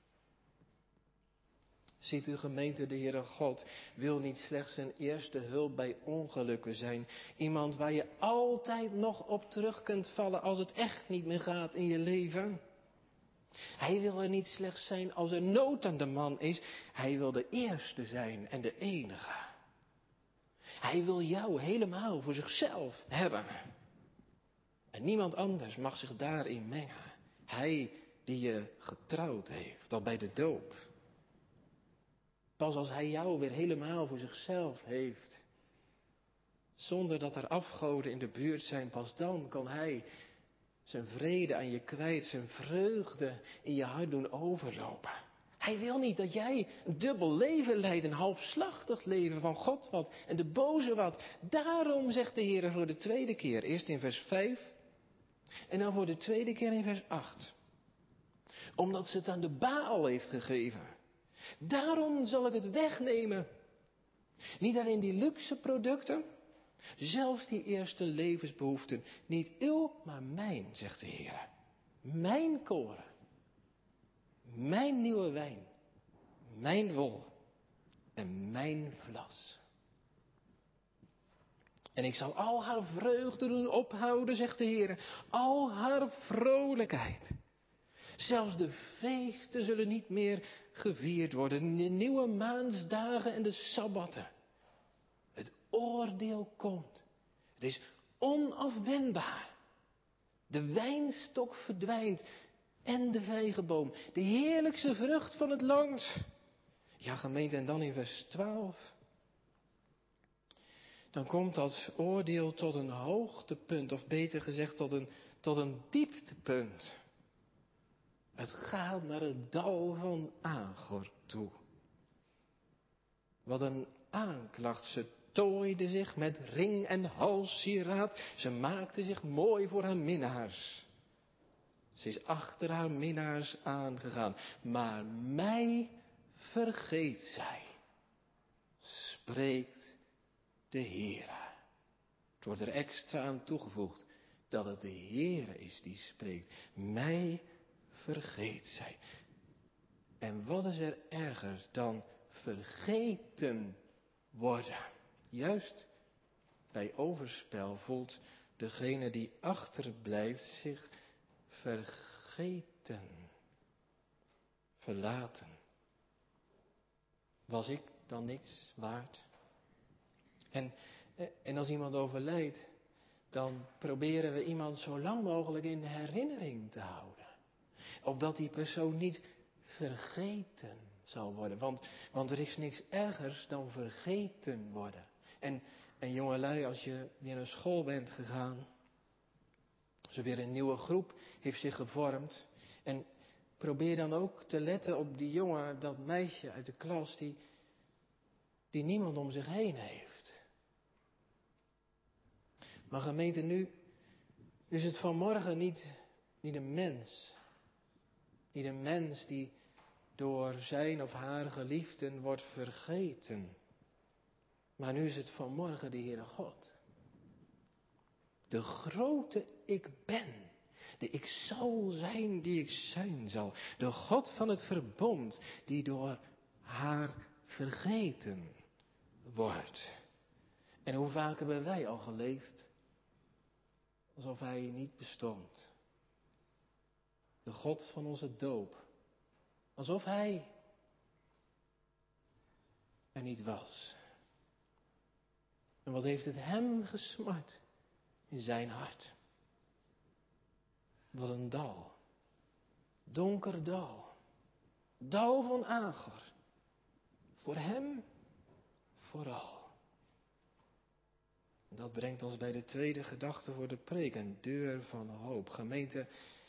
Ziet u gemeente, de Heere God wil niet slechts een eerste hulp bij ongelukken zijn. Iemand waar je altijd nog op terug kunt vallen als het echt niet meer gaat in je leven. Hij wil er niet slechts zijn als er nood aan de man is. Hij wil de eerste zijn en de enige. Hij wil jou helemaal voor zichzelf hebben. En niemand anders mag zich daarin mengen. Hij die je getrouwd heeft, al bij de doop. Pas als hij jou weer helemaal voor zichzelf heeft, zonder dat er afgoden in de buurt zijn, pas dan kan hij zijn vrede aan je kwijt, zijn vreugde in je hart doen overlopen. Hij wil niet dat jij een dubbel leven leidt, een halfslachtig leven, van God wat en de boze wat. Daarom zegt de Heer voor de tweede keer, eerst in vers 5 en dan voor de tweede keer in vers 8. Omdat ze het aan de Baal heeft gegeven. Daarom zal ik het wegnemen. Niet alleen die luxe producten, zelfs die eerste levensbehoeften. Niet uw, maar mijn, zegt de Heer. Mijn koren. Mijn nieuwe wijn. Mijn wol. En mijn vlas. En ik zal al haar vreugde doen ophouden, zegt de Heer. Al haar vrolijkheid. Zelfs de feesten zullen niet meer gevierd worden. De nieuwe maansdagen en de sabbatten. Het oordeel komt. Het is onafwendbaar. De wijnstok verdwijnt en de vijgenboom. De heerlijkste vrucht van het land. Ja, gemeente, en dan in vers 12. Dan komt dat oordeel tot een hoogtepunt, of beter gezegd tot een dieptepunt. Het gaat naar het dal van Agor toe. Wat een aanklacht. Ze tooide zich met ring en halssieraad. Ze maakte zich mooi voor haar minnaars. Ze is achter haar minnaars aangegaan. Maar mij vergeet zij. Spreekt de Heere. Het wordt er extra aan toegevoegd dat het de Heere is die spreekt. Mij vergeet zij. En wat is er erger dan vergeten worden? Juist bij overspel voelt degene die achterblijft zich vergeten, verlaten. Was ik dan niks waard? En als iemand overlijdt, dan proberen we iemand zo lang mogelijk in de herinnering te houden. Opdat die persoon niet vergeten zal worden. Want er is niks ergers dan vergeten worden. En jongelui, als je weer naar school bent gegaan, als er weer een nieuwe groep heeft zich gevormd. En probeer dan ook te letten op die jongen, dat meisje uit de klas die niemand om zich heen heeft. Maar gemeente, nu is het vanmorgen niet een mens. Niet een mens die door zijn of haar geliefden wordt vergeten. Maar nu is het vanmorgen de Heere God. De grote ik ben. De ik zal zijn die ik zijn zal. De God van het verbond die door haar vergeten wordt. En hoe vaak hebben wij al geleefd alsof hij niet bestond. De God van onze doop. Alsof hij er niet was. En wat heeft het hem gesmart in zijn hart? Wat een dal. Donker dal. Dal van Agor. Voor hem vooral. Dat brengt ons bij de tweede gedachte voor de preek. Een deur van hoop. Gemeente,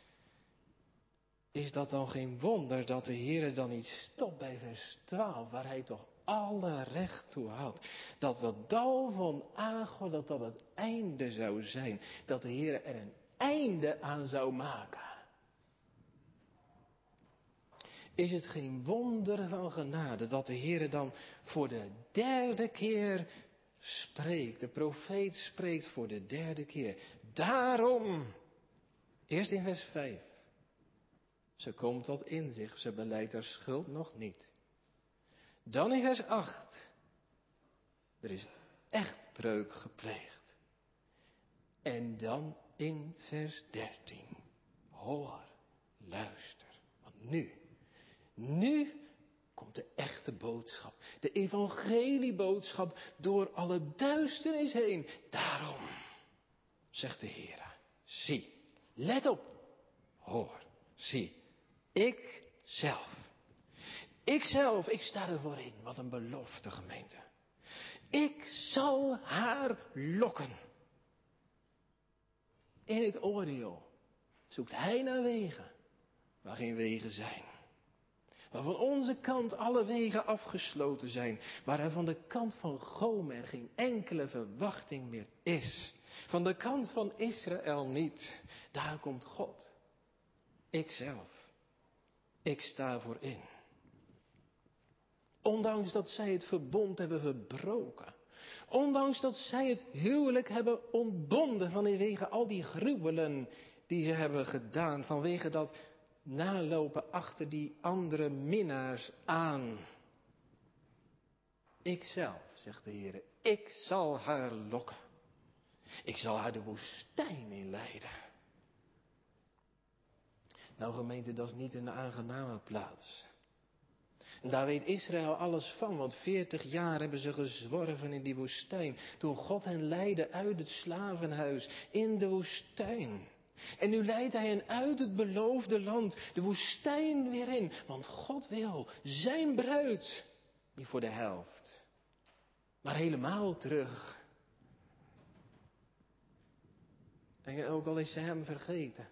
is dat dan geen wonder dat de Heer dan niet stopt bij vers 12, waar hij toch alle recht toe had. Dat dat dal van Agor, dat het einde zou zijn. Dat de Heer er een einde aan zou maken. Is het geen wonder van genade dat de Heer dan voor de derde keer spreekt. De profeet spreekt voor de derde keer. Daarom, eerst in vers 5. Ze komt tot inzicht, ze belijdt haar schuld nog niet. Dan in vers 8. Er is echt breuk gepleegd. En dan in vers 13. Hoor, luister. Want nu komt de echte boodschap. De evangelieboodschap door alle duisternis heen. Daarom, zegt de Heer, zie, let op, hoor, zie, ik zelf, ik sta ervoor in. Wat een belofte, gemeente. Ik zal haar lokken. In het oordeel zoekt hij naar wegen waar geen wegen zijn. Waar van onze kant alle wegen afgesloten zijn. Waar er van de kant van Gomer geen enkele verwachting meer is. Van de kant van Israël niet. Daar komt God. Ikzelf. Ik sta voor in. Ondanks dat zij het verbond hebben verbroken. Ondanks dat zij het huwelijk hebben ontbonden vanwege al die gruwelen die ze hebben gedaan. Vanwege dat nalopen achter die andere minnaars aan. Ikzelf, zegt de Heer, ik zal haar lokken. Ik zal haar de woestijn inleiden. Nou gemeente, dat is niet een aangename plaats. En daar weet Israël alles van, want 40 jaar hebben ze gezworven in die woestijn. Toen God hen leidde uit het slavenhuis in de woestijn. En nu leidt hij hen uit het beloofde land, de woestijn weer in. Want God wil zijn bruid, niet voor de helft, maar helemaal terug. En ook al is ze hem vergeten.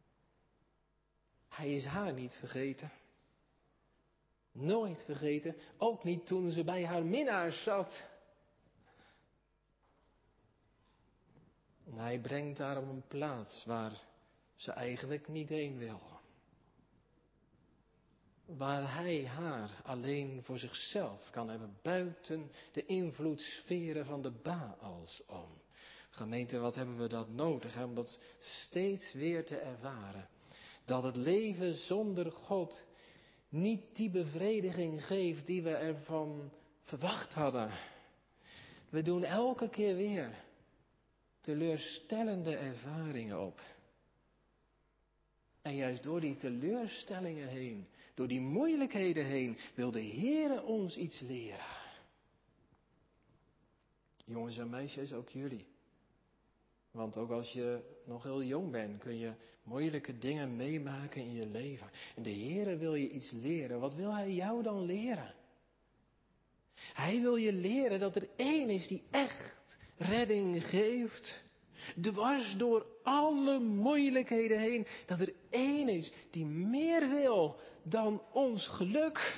Hij is haar niet vergeten. Nooit vergeten, ook niet toen ze bij haar minnaars zat. En hij brengt haar op een plaats waar ze eigenlijk niet heen wil. Waar hij haar alleen voor zichzelf kan hebben, buiten de invloedssferen van de Baals om. Gemeente, wat hebben we dat nodig om dat steeds weer te ervaren. Dat het leven zonder God niet die bevrediging geeft die we ervan verwacht hadden. We doen elke keer weer teleurstellende ervaringen op. En juist door die teleurstellingen heen, door die moeilijkheden heen, wil de Heere ons iets leren. Jongens en meisjes, ook jullie. Want ook als je nog heel jong bent, kun je moeilijke dingen meemaken in je leven. En de Heere wil je iets leren. Wat wil Hij jou dan leren? Hij wil je leren dat er één is die echt redding geeft. Dwars door alle moeilijkheden heen. Dat er één is die meer wil dan ons geluk.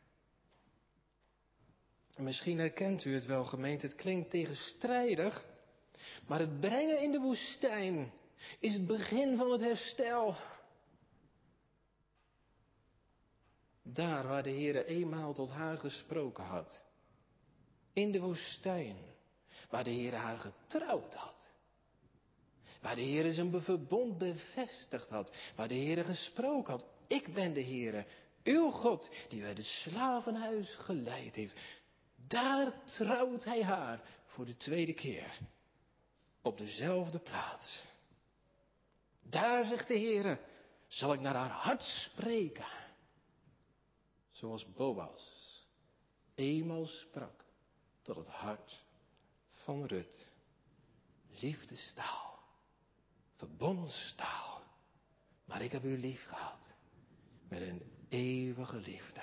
Misschien herkent u het wel, gemeente. Het klinkt tegenstrijdig. Maar het brengen in de woestijn is het begin van het herstel. Daar waar de Heere eenmaal tot haar gesproken had. In de woestijn. Waar de Heere haar getrouwd had. Waar de Heere zijn verbond bevestigd had. Waar de Heere gesproken had. Ik ben de Heere, uw God, die u uit het slavenhuis geleid heeft. Daar trouwt hij haar voor de tweede keer. Op dezelfde plaats. Daar, zegt de Heere, zal ik naar haar hart spreken. Zoals Boas eenmaal sprak tot het hart van Rut. Liefdestaal, verbondstaal. Maar ik heb u lief gehad met een eeuwige liefde.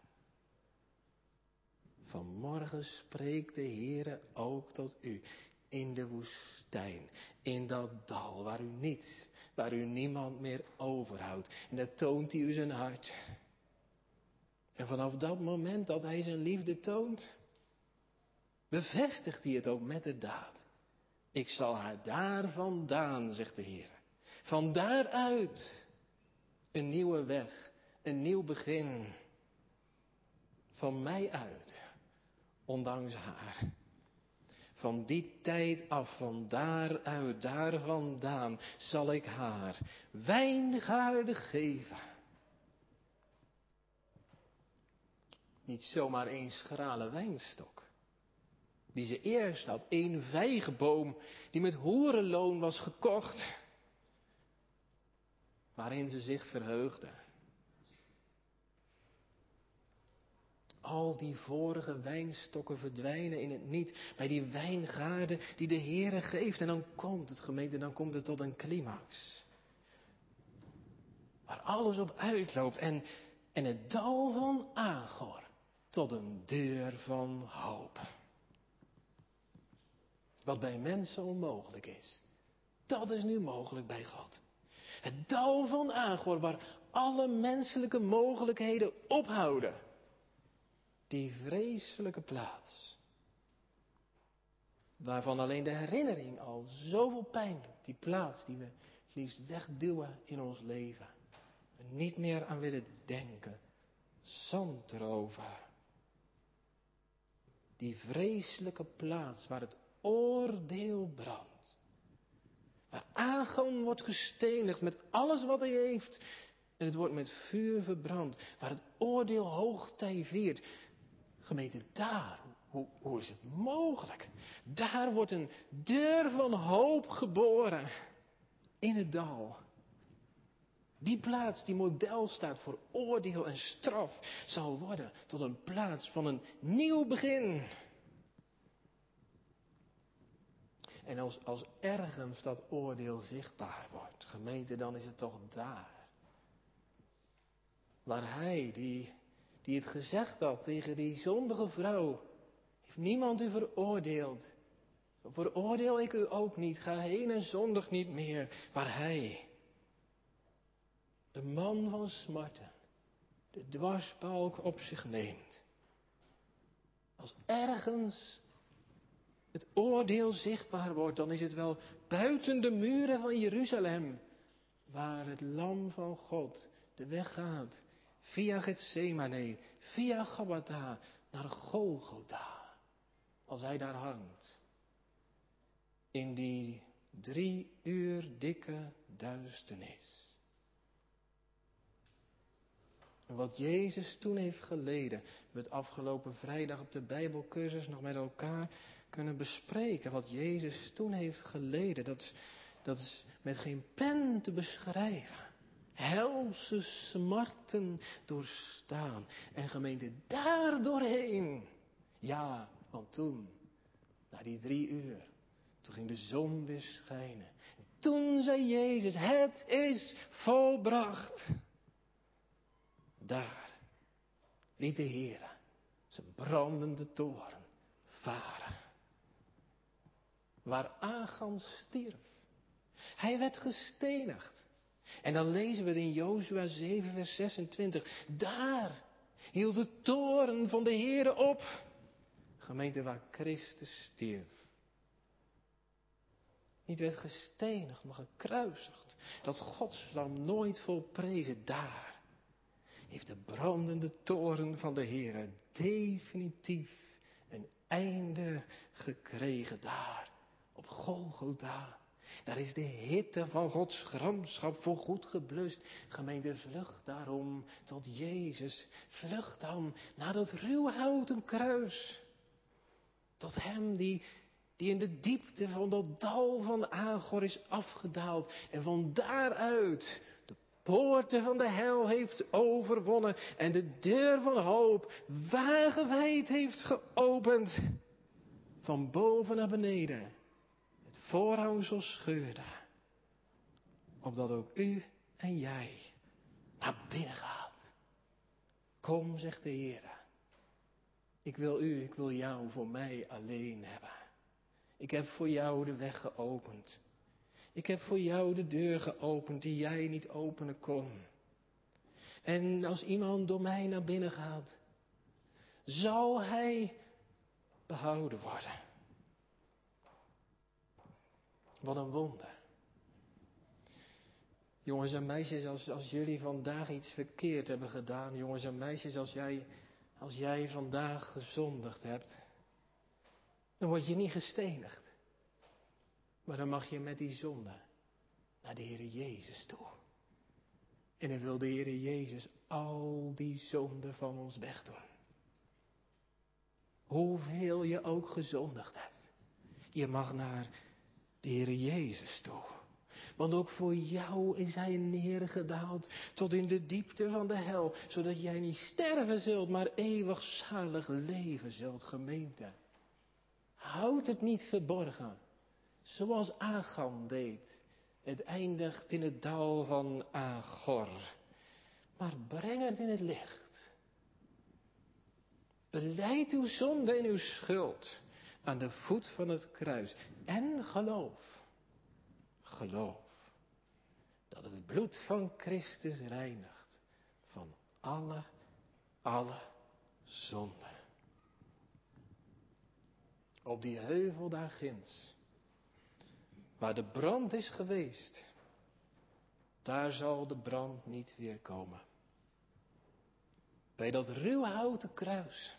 Vanmorgen spreekt de Heere ook tot u. In de woestijn, in dat dal waar u niemand meer overhoudt. En dat toont hij u zijn hart. En vanaf dat moment dat hij zijn liefde toont, bevestigt hij het ook met de daad. Ik zal haar daar vandaan, zegt de Heer. Van daaruit een nieuwe weg, een nieuw begin. Van mij uit, ondanks haar. Van die tijd af, van daaruit, daar vandaan, zal ik haar wijngaarden geven. Niet zomaar één schrale wijnstok. Die ze eerst had, één vijgenboom die met hoerenloon was gekocht. Waarin ze zich verheugde. Al die vorige wijnstokken verdwijnen in het niet. Bij die wijngaarden die de Heere geeft. En dan komt het, gemeente, dan komt het tot een climax. Waar alles op uitloopt. En het dal van Agor tot een deur van hoop. Wat bij mensen onmogelijk is. Dat is nu mogelijk bij God. Het dal van Agor waar alle menselijke mogelijkheden ophouden. Die vreselijke plaats. Waarvan alleen de herinnering al zoveel pijn doet. Die plaats die we liefst wegduwen in ons leven. En niet meer aan willen denken. Zand erover. Die vreselijke plaats waar het oordeel brandt. Waar Agon wordt gestenigd met alles wat hij heeft. En het wordt met vuur verbrand. Waar het oordeel hoogtij viert. Gemeente, daar, hoe is het mogelijk? Daar wordt een deur van hoop geboren. In het dal. Die plaats die model staat voor oordeel en straf. Zal worden tot een plaats van een nieuw begin. En als ergens dat oordeel zichtbaar wordt. Gemeente, dan is het toch daar. Waar hij die het gezegd had tegen die zondige vrouw. Heeft niemand u veroordeeld. Zo veroordeel ik u ook niet. Ga heen en zondig niet meer. Waar hij, de man van smarten, de dwarsbalk op zich neemt. Als ergens het oordeel zichtbaar wordt, dan is het wel buiten de muren van Jeruzalem. Waar het lam van God de weg gaat. Via Getsemane, via Gabbatha, naar Golgotha. Als hij daar hangt. In die 3 uur dikke duisternis. En wat Jezus toen heeft geleden, we het afgelopen vrijdag op de Bijbelcursus nog met elkaar kunnen bespreken. Wat Jezus toen heeft geleden, dat is met geen pen te beschrijven. helse smarten doorstaan. En gemeente, daar doorheen. Ja, want toen, na die 3 uur, toen ging de zon weer schijnen. Toen zei Jezus, het is volbracht. Daar liet de Heer zijn brandende toren varen. Waar Achan stierf. Hij werd gestenigd. En dan lezen we het in Jozua 7 vers 26. Daar hield de toren van de Heere op. Gemeente, waar Christus stierf. Niet werd gestenigd, maar gekruisigd. Dat Gods lam nooit volprezen. Daar heeft de brandende toren van de Heere definitief een einde gekregen. Daar op Golgotha. Daar is de hitte van Gods gramschap voorgoed geblust. Gemeente, vlucht daarom tot Jezus. Vlucht dan naar dat ruwhouten kruis. Tot hem die in de diepte van dat dal van Agor is afgedaald. En van daaruit de poorten van de hel heeft overwonnen. En de deur van hoop wagenwijd heeft geopend. Van boven naar beneden. Het voorhangsel scheurde. Opdat ook u en jij naar binnen gaat. Kom, zegt de Heer. Ik wil jou voor mij alleen hebben. Ik heb voor jou de weg geopend. Ik heb voor jou de deur geopend die jij niet openen kon. En als iemand door mij naar binnen gaat, zal hij behouden worden. Wat een wonder. Jongens en meisjes, als jullie vandaag iets verkeerd hebben gedaan, jongens en meisjes, als jij vandaag gezondigd hebt, dan word je niet gestenigd. Maar dan mag je met die zonde naar de Heere Jezus toe. En dan wil de Heere Jezus al die zonden van ons wegdoen. Hoeveel je ook gezondigd hebt. Je mag naar de Heere Jezus toe. Want ook voor jou is Hij neergedaald tot in de diepte van de hel. Zodat jij niet sterven zult, maar eeuwig zalig leven zult, gemeente. Houd het niet verborgen. Zoals Achan deed. Het eindigt in het dal van Agor. Maar breng het in het licht. Belijd uw zonde en uw schuld aan de voet van het kruis. En geloof. Geloof. Dat het bloed van Christus reinigt. Van alle zonde. Op die heuvel daar ginds. Waar de brand is geweest, daar zal de brand niet weer komen. Bij dat ruwhouten kruis,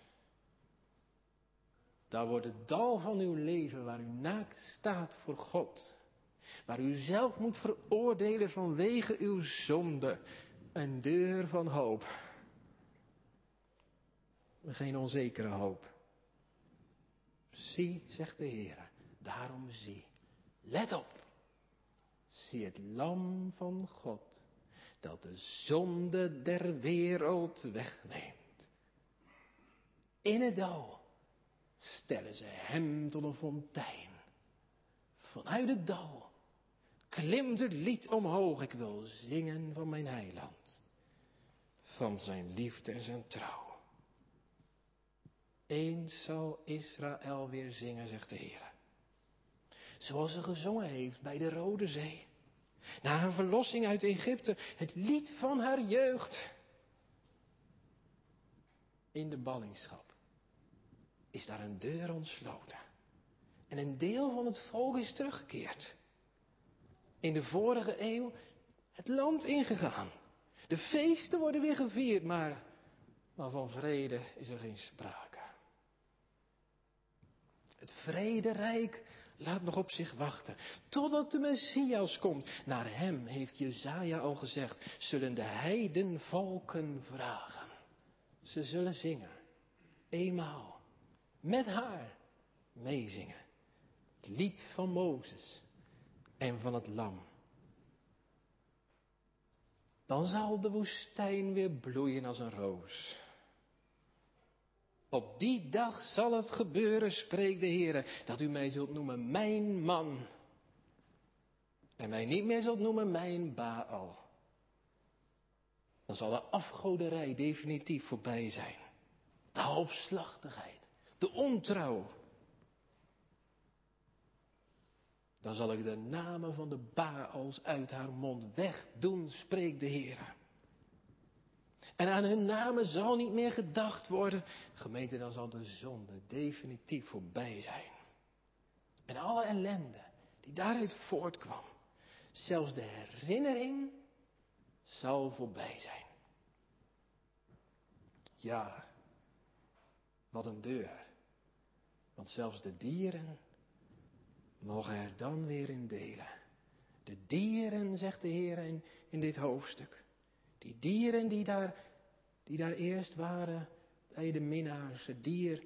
daar wordt het dal van uw leven, waar u naakt staat voor God, waar u zelf moet veroordelen vanwege uw zonde, een deur van hoop. Geen onzekere hoop. Zie, zegt de Heer, daarom zie. Let op, zie het lam van God, dat de zonde der wereld wegneemt. In het dal stellen ze hem tot een fontein. Vanuit het dal klimt het lied omhoog. Ik wil zingen van mijn heiland, van zijn liefde en zijn trouw. Eens zal Israël weer zingen, zegt de Heer. Zoals ze gezongen heeft bij de Rode Zee. Na haar verlossing uit Egypte. Het lied van haar jeugd. In de ballingschap is daar een deur ontsloten. En een deel van het volk is teruggekeerd. In de vorige eeuw het land ingegaan. De feesten worden weer gevierd, maar van vrede is er geen sprake. Het vrederijk laat nog op zich wachten, totdat de Messias komt. Naar hem heeft Jesaja al gezegd, zullen de heidenvolken vragen. Ze zullen zingen, eenmaal, met haar meezingen. Het lied van Mozes en van het lam. Dan zal de woestijn weer bloeien als een roos. Op die dag zal het gebeuren, spreekt de Heere, dat u mij zult noemen mijn man. En mij niet meer zult noemen mijn Baal. Dan zal de afgoderij definitief voorbij zijn. De halfslachtigheid, de ontrouw. Dan zal ik de namen van de Baals uit haar mond wegdoen, spreekt de Heer. En aan hun namen zal niet meer gedacht worden. Gemeente, dan zal de zonde definitief voorbij zijn. En alle ellende die daaruit voortkwam, zelfs de herinnering zal voorbij zijn. Ja, wat een deur. Want zelfs de dieren mogen er dan weer in delen. De dieren, zegt de Heer in dit hoofdstuk. Die dieren die daar eerst waren bij de minnaars. Het dier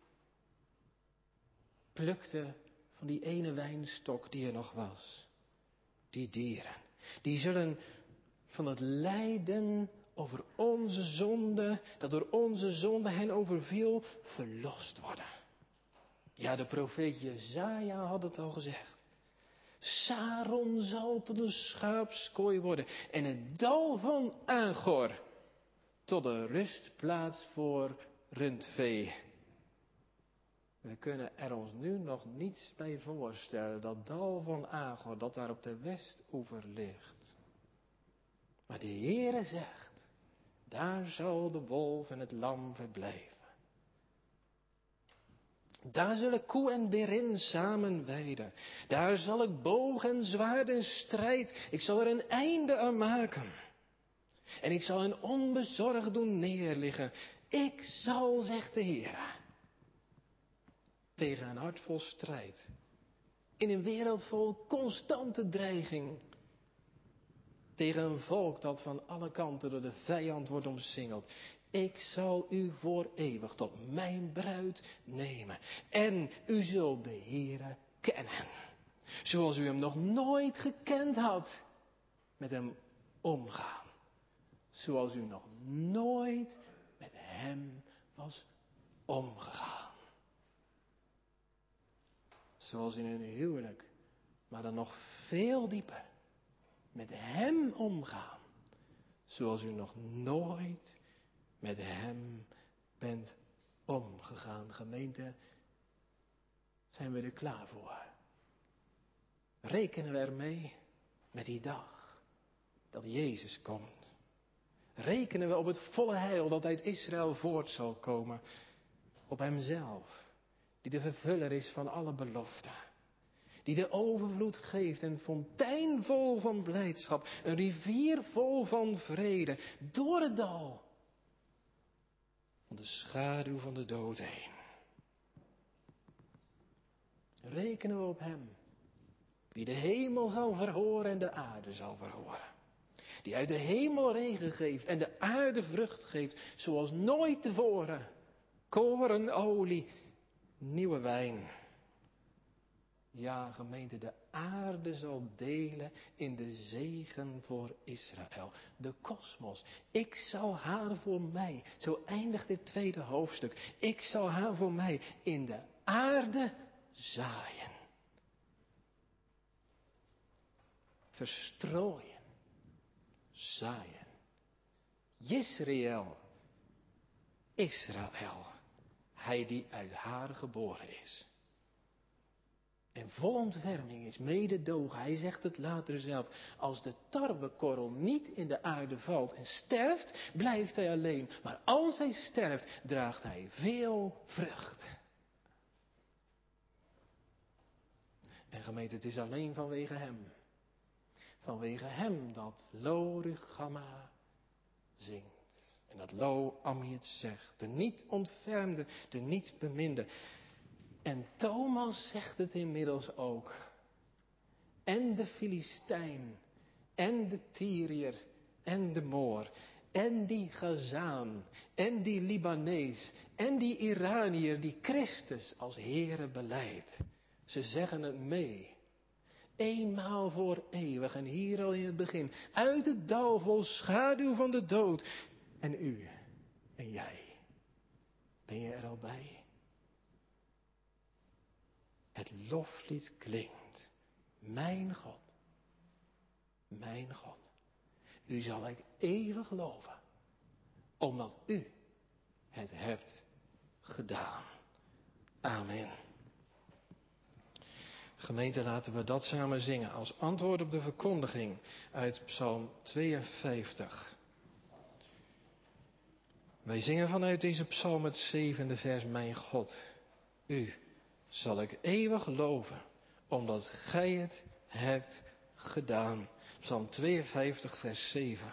plukte van die ene wijnstok die er nog was. Die dieren, die zullen van het lijden over onze zonde, dat door onze zonde hen overviel, verlost worden. Ja, de profeet Jesaja had het al gezegd. Saron zal tot een schaapskooi worden en het dal van Agor tot de rustplaats voor rundvee. We kunnen er ons nu nog niets bij voorstellen, dat dal van Agor dat daar op de westoever ligt. Maar de Heere zegt, daar zal de wolf en het lam verblijven. Daar zullen koe en berin samen weiden. Daar zal ik boog en zwaard en strijd. Ik zal er een einde aan maken. En ik zal hen onbezorgd doen neerliggen. Ik zal, zegt de Heer, tegen een hart vol strijd. In een wereld vol constante dreiging. Tegen een volk dat van alle kanten door de vijand wordt omsingeld. Ik zal u voor eeuwig tot mijn bruid nemen. En u zult de Heere kennen. Zoals u hem nog nooit gekend had. Met hem omgaan. Zoals u nog nooit met hem was omgegaan. Zoals in een huwelijk. Maar dan nog veel dieper. Met hem omgaan. Zoals u nog nooit met hem bent omgegaan. Gemeente, zijn we er klaar voor? Rekenen we ermee met die dag dat Jezus komt? Rekenen we op het volle heil dat uit Israël voort zal komen? Op hemzelf, die de vervuller is van alle beloften. Die de overvloed geeft, een fontein vol van blijdschap, een rivier vol van vrede, door het dal van de schaduw van de dood heen. Rekenen we op hem, die de hemel zal verhoren en de aarde zal verhoren. Die uit de hemel regen geeft en de aarde vrucht geeft, zoals nooit tevoren. Koren, olie, nieuwe wijn. Ja, gemeente, de aarde zal delen in de zegen voor Israël. De kosmos. Ik zal haar voor mij, zo eindigt dit tweede hoofdstuk. Ik zal haar voor mij in de aarde zaaien. Verstrooien. Zaaien. Jisraël. Israël. Hij die uit haar geboren is. En vol ontferming is mededogen. Hij zegt het later zelf. Als de tarwekorrel niet in de aarde valt en sterft, blijft hij alleen. Maar als hij sterft, draagt hij veel vrucht. En gemeente, het is alleen vanwege hem. Vanwege hem dat Lo Rugamma zingt. En dat Lo Ammi het zegt. De niet ontfermde, de niet beminde. En Thomas zegt het inmiddels ook. En de Filistijn. En de Tyriër. En de Moor. En die Gazaan. En die Libanees. En die Iranier die Christus als Heere belijdt. Ze zeggen het mee. Eenmaal voor eeuwig en hier al in het begin. Uit het dal vol schaduw van de dood. En u en jij. Ben je er al bij? Het loflied klinkt. Mijn God. Mijn God. U zal ik eeuwig loven. Omdat u het hebt gedaan. Amen. Gemeente, laten we dat samen zingen als antwoord op de verkondiging uit Psalm 52. Wij zingen vanuit deze psalm het 7e vers. Mijn God, u zal ik eeuwig loven, omdat gij het hebt gedaan. Psalm 52 vers 7.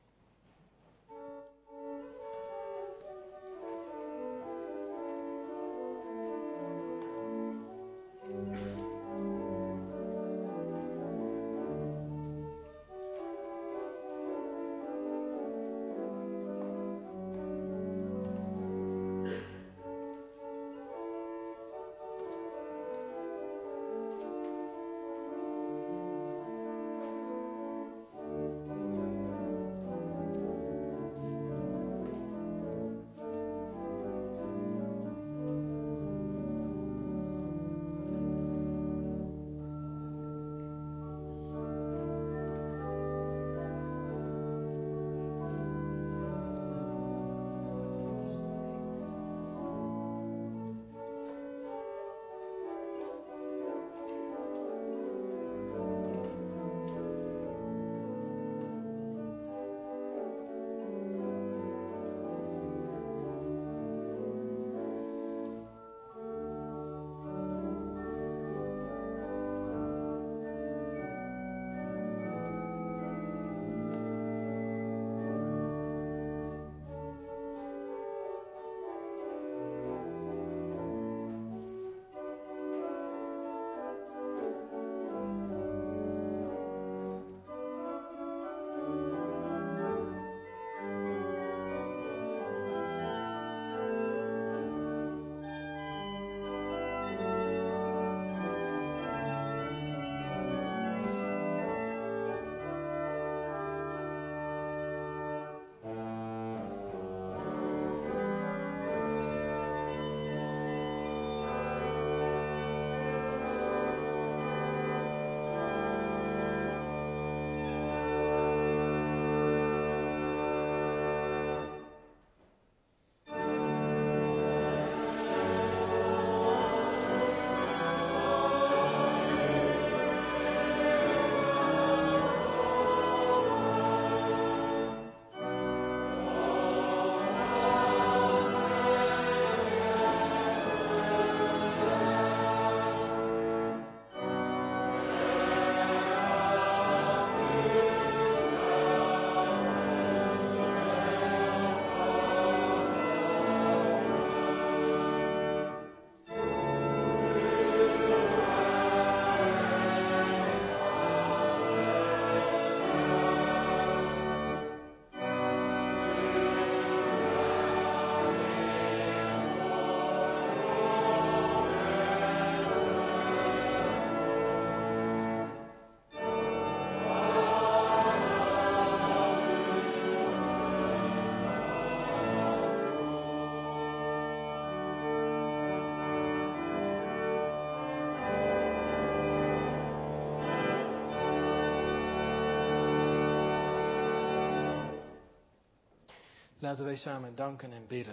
Laten wij samen danken en bidden.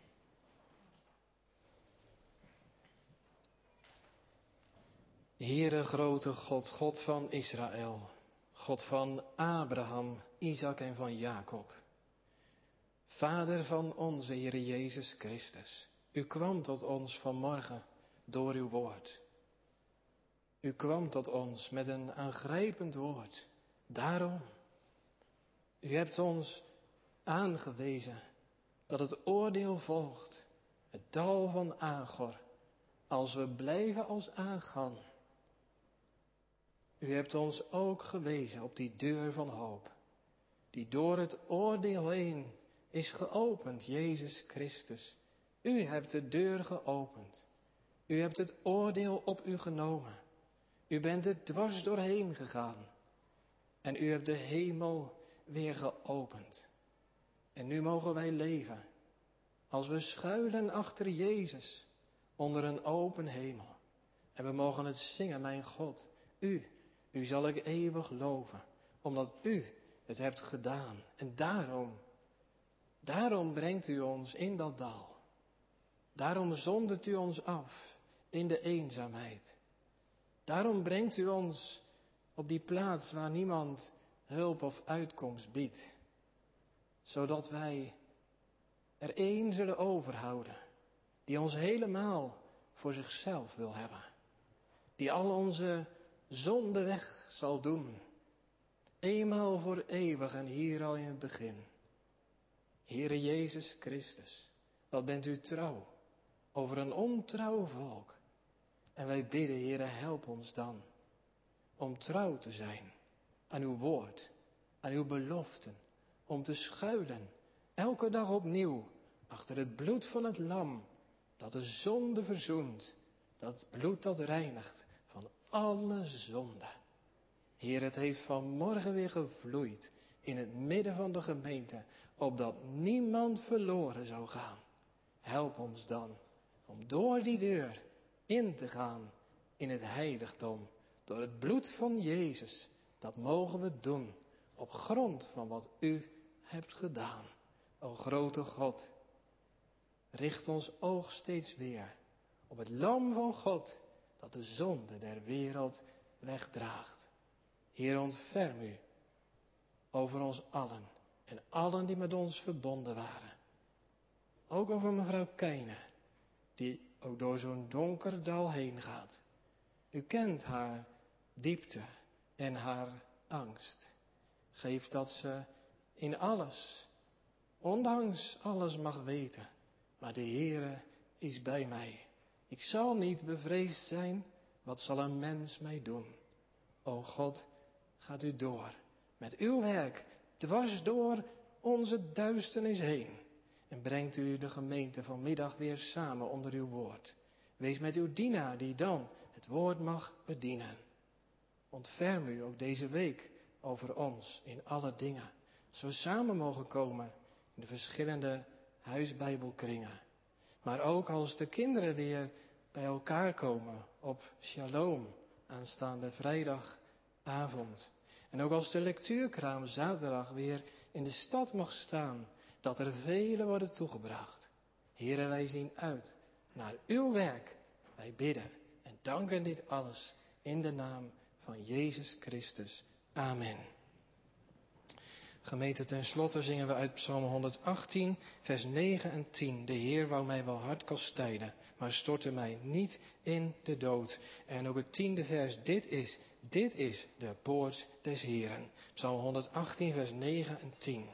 Heere grote God, God van Israël, God van Abraham, Isaac en van Jacob. Vader van onze Heere Jezus Christus, u kwam tot ons vanmorgen door uw woord. U kwam tot ons met een aangrijpend woord. Daarom, u hebt ons aangewezen dat het oordeel volgt, het dal van Agor, als we blijven als Agan. U hebt ons ook gewezen op die deur van hoop, die door het oordeel heen is geopend, Jezus Christus. U hebt de deur geopend. U hebt het oordeel op u genomen. U bent er dwars doorheen gegaan. En u hebt de hemel weer geopend. En nu mogen wij leven. Als we schuilen achter Jezus. Onder een open hemel. En we mogen het zingen, mijn God. U zal ik eeuwig loven. Omdat u het hebt gedaan. En daarom brengt u ons in dat dal. Daarom zondert u ons af in de eenzaamheid. Daarom brengt u ons op die plaats waar niemand hulp of uitkomst biedt. Zodat wij er één zullen overhouden. Die ons helemaal voor zichzelf wil hebben. Die al onze zonde weg zal doen. Eenmaal voor eeuwig en hier al in het begin. Heere Jezus Christus, wat bent u trouw over een ontrouw volk. En wij bidden, Heere, help ons dan om trouw te zijn aan uw woord, aan uw beloften. Om te schuilen, elke dag opnieuw, achter het bloed van het lam. Dat de zonde verzoent, dat bloed dat reinigt van alle zonde. Heer, het heeft vanmorgen weer gevloeid in het midden van de gemeente, opdat niemand verloren zou gaan. Help ons dan om door die deur in te gaan in het heiligdom. Door het bloed van Jezus, dat mogen we doen op grond van wat u hebt gedaan. O grote God, richt ons oog steeds weer op het lam van God, dat de zonde der wereld wegdraagt. Heer, ontferm u over ons allen en allen die met ons verbonden waren. Ook over mevrouw Keijne, die ook door zo'n donker dal heen gaat. U kent haar diepte en haar angst. Geef dat ze in alles, ondanks alles mag weten, maar de Heere is bij mij. Ik zal niet bevreesd zijn, wat zal een mens mij doen? O God, gaat u door met uw werk, dwars door onze duisternis heen. En brengt u de gemeente vanmiddag weer samen onder uw woord. Wees met uw dienaar die dan het woord mag bedienen. Ontferm u ook deze week over ons in alle dingen. Als we samen mogen komen in de verschillende huisbijbelkringen. Maar ook als de kinderen weer bij elkaar komen op Shalom aanstaande vrijdagavond. En ook als de lectuurkraam zaterdag weer in de stad mag staan, dat er velen worden toegebracht. Here, wij zien uit naar uw werk. Wij bidden en danken dit alles in de naam van Jezus Christus. Amen. Gemeente, ten slotte zingen we uit Psalm 118, vers 9 en 10. De Heer wou mij wel hard kastijden, maar stortte mij niet in de dood. En ook het 10e vers, dit is de poort des Heeren. Psalm 118, vers 9 en 10.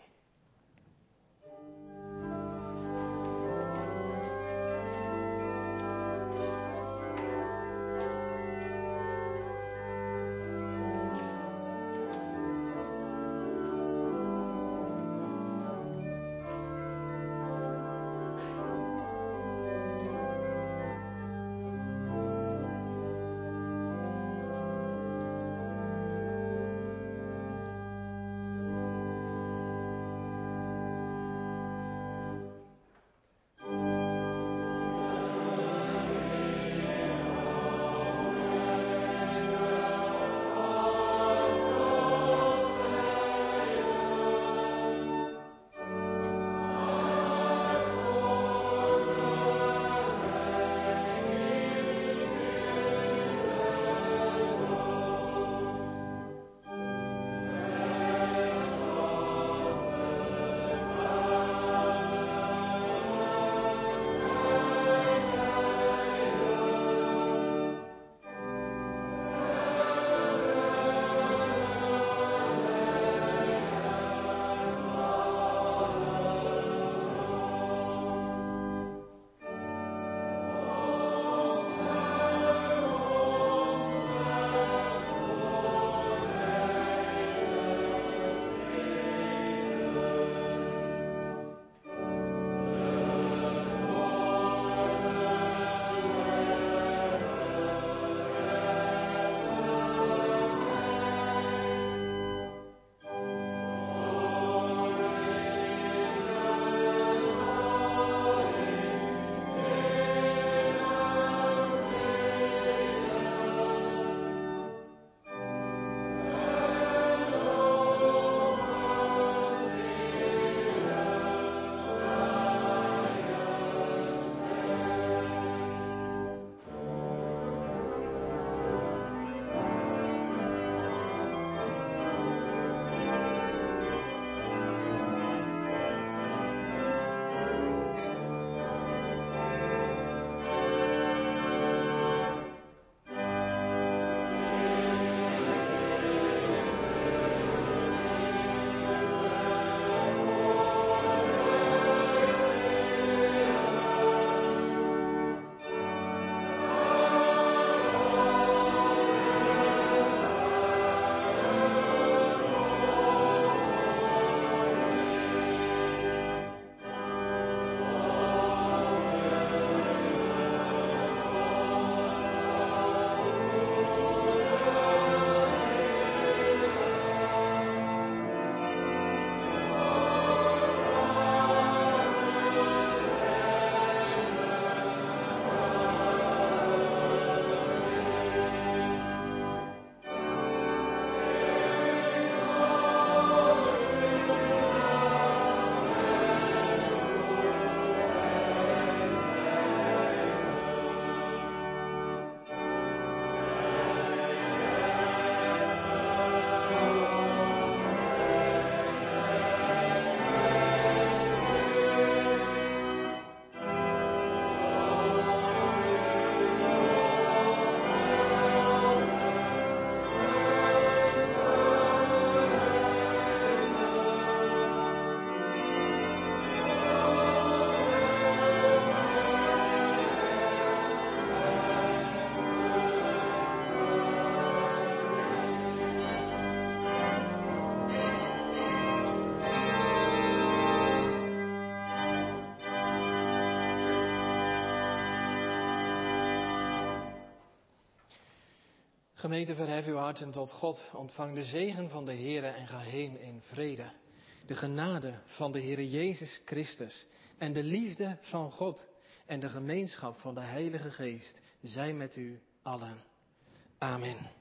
Gemeente, verhef uw harten tot God. Ontvang de zegen van de Heere en ga heen in vrede. De genade van de Heere Jezus Christus en de liefde van God en de gemeenschap van de Heilige Geest zij met u allen. Amen.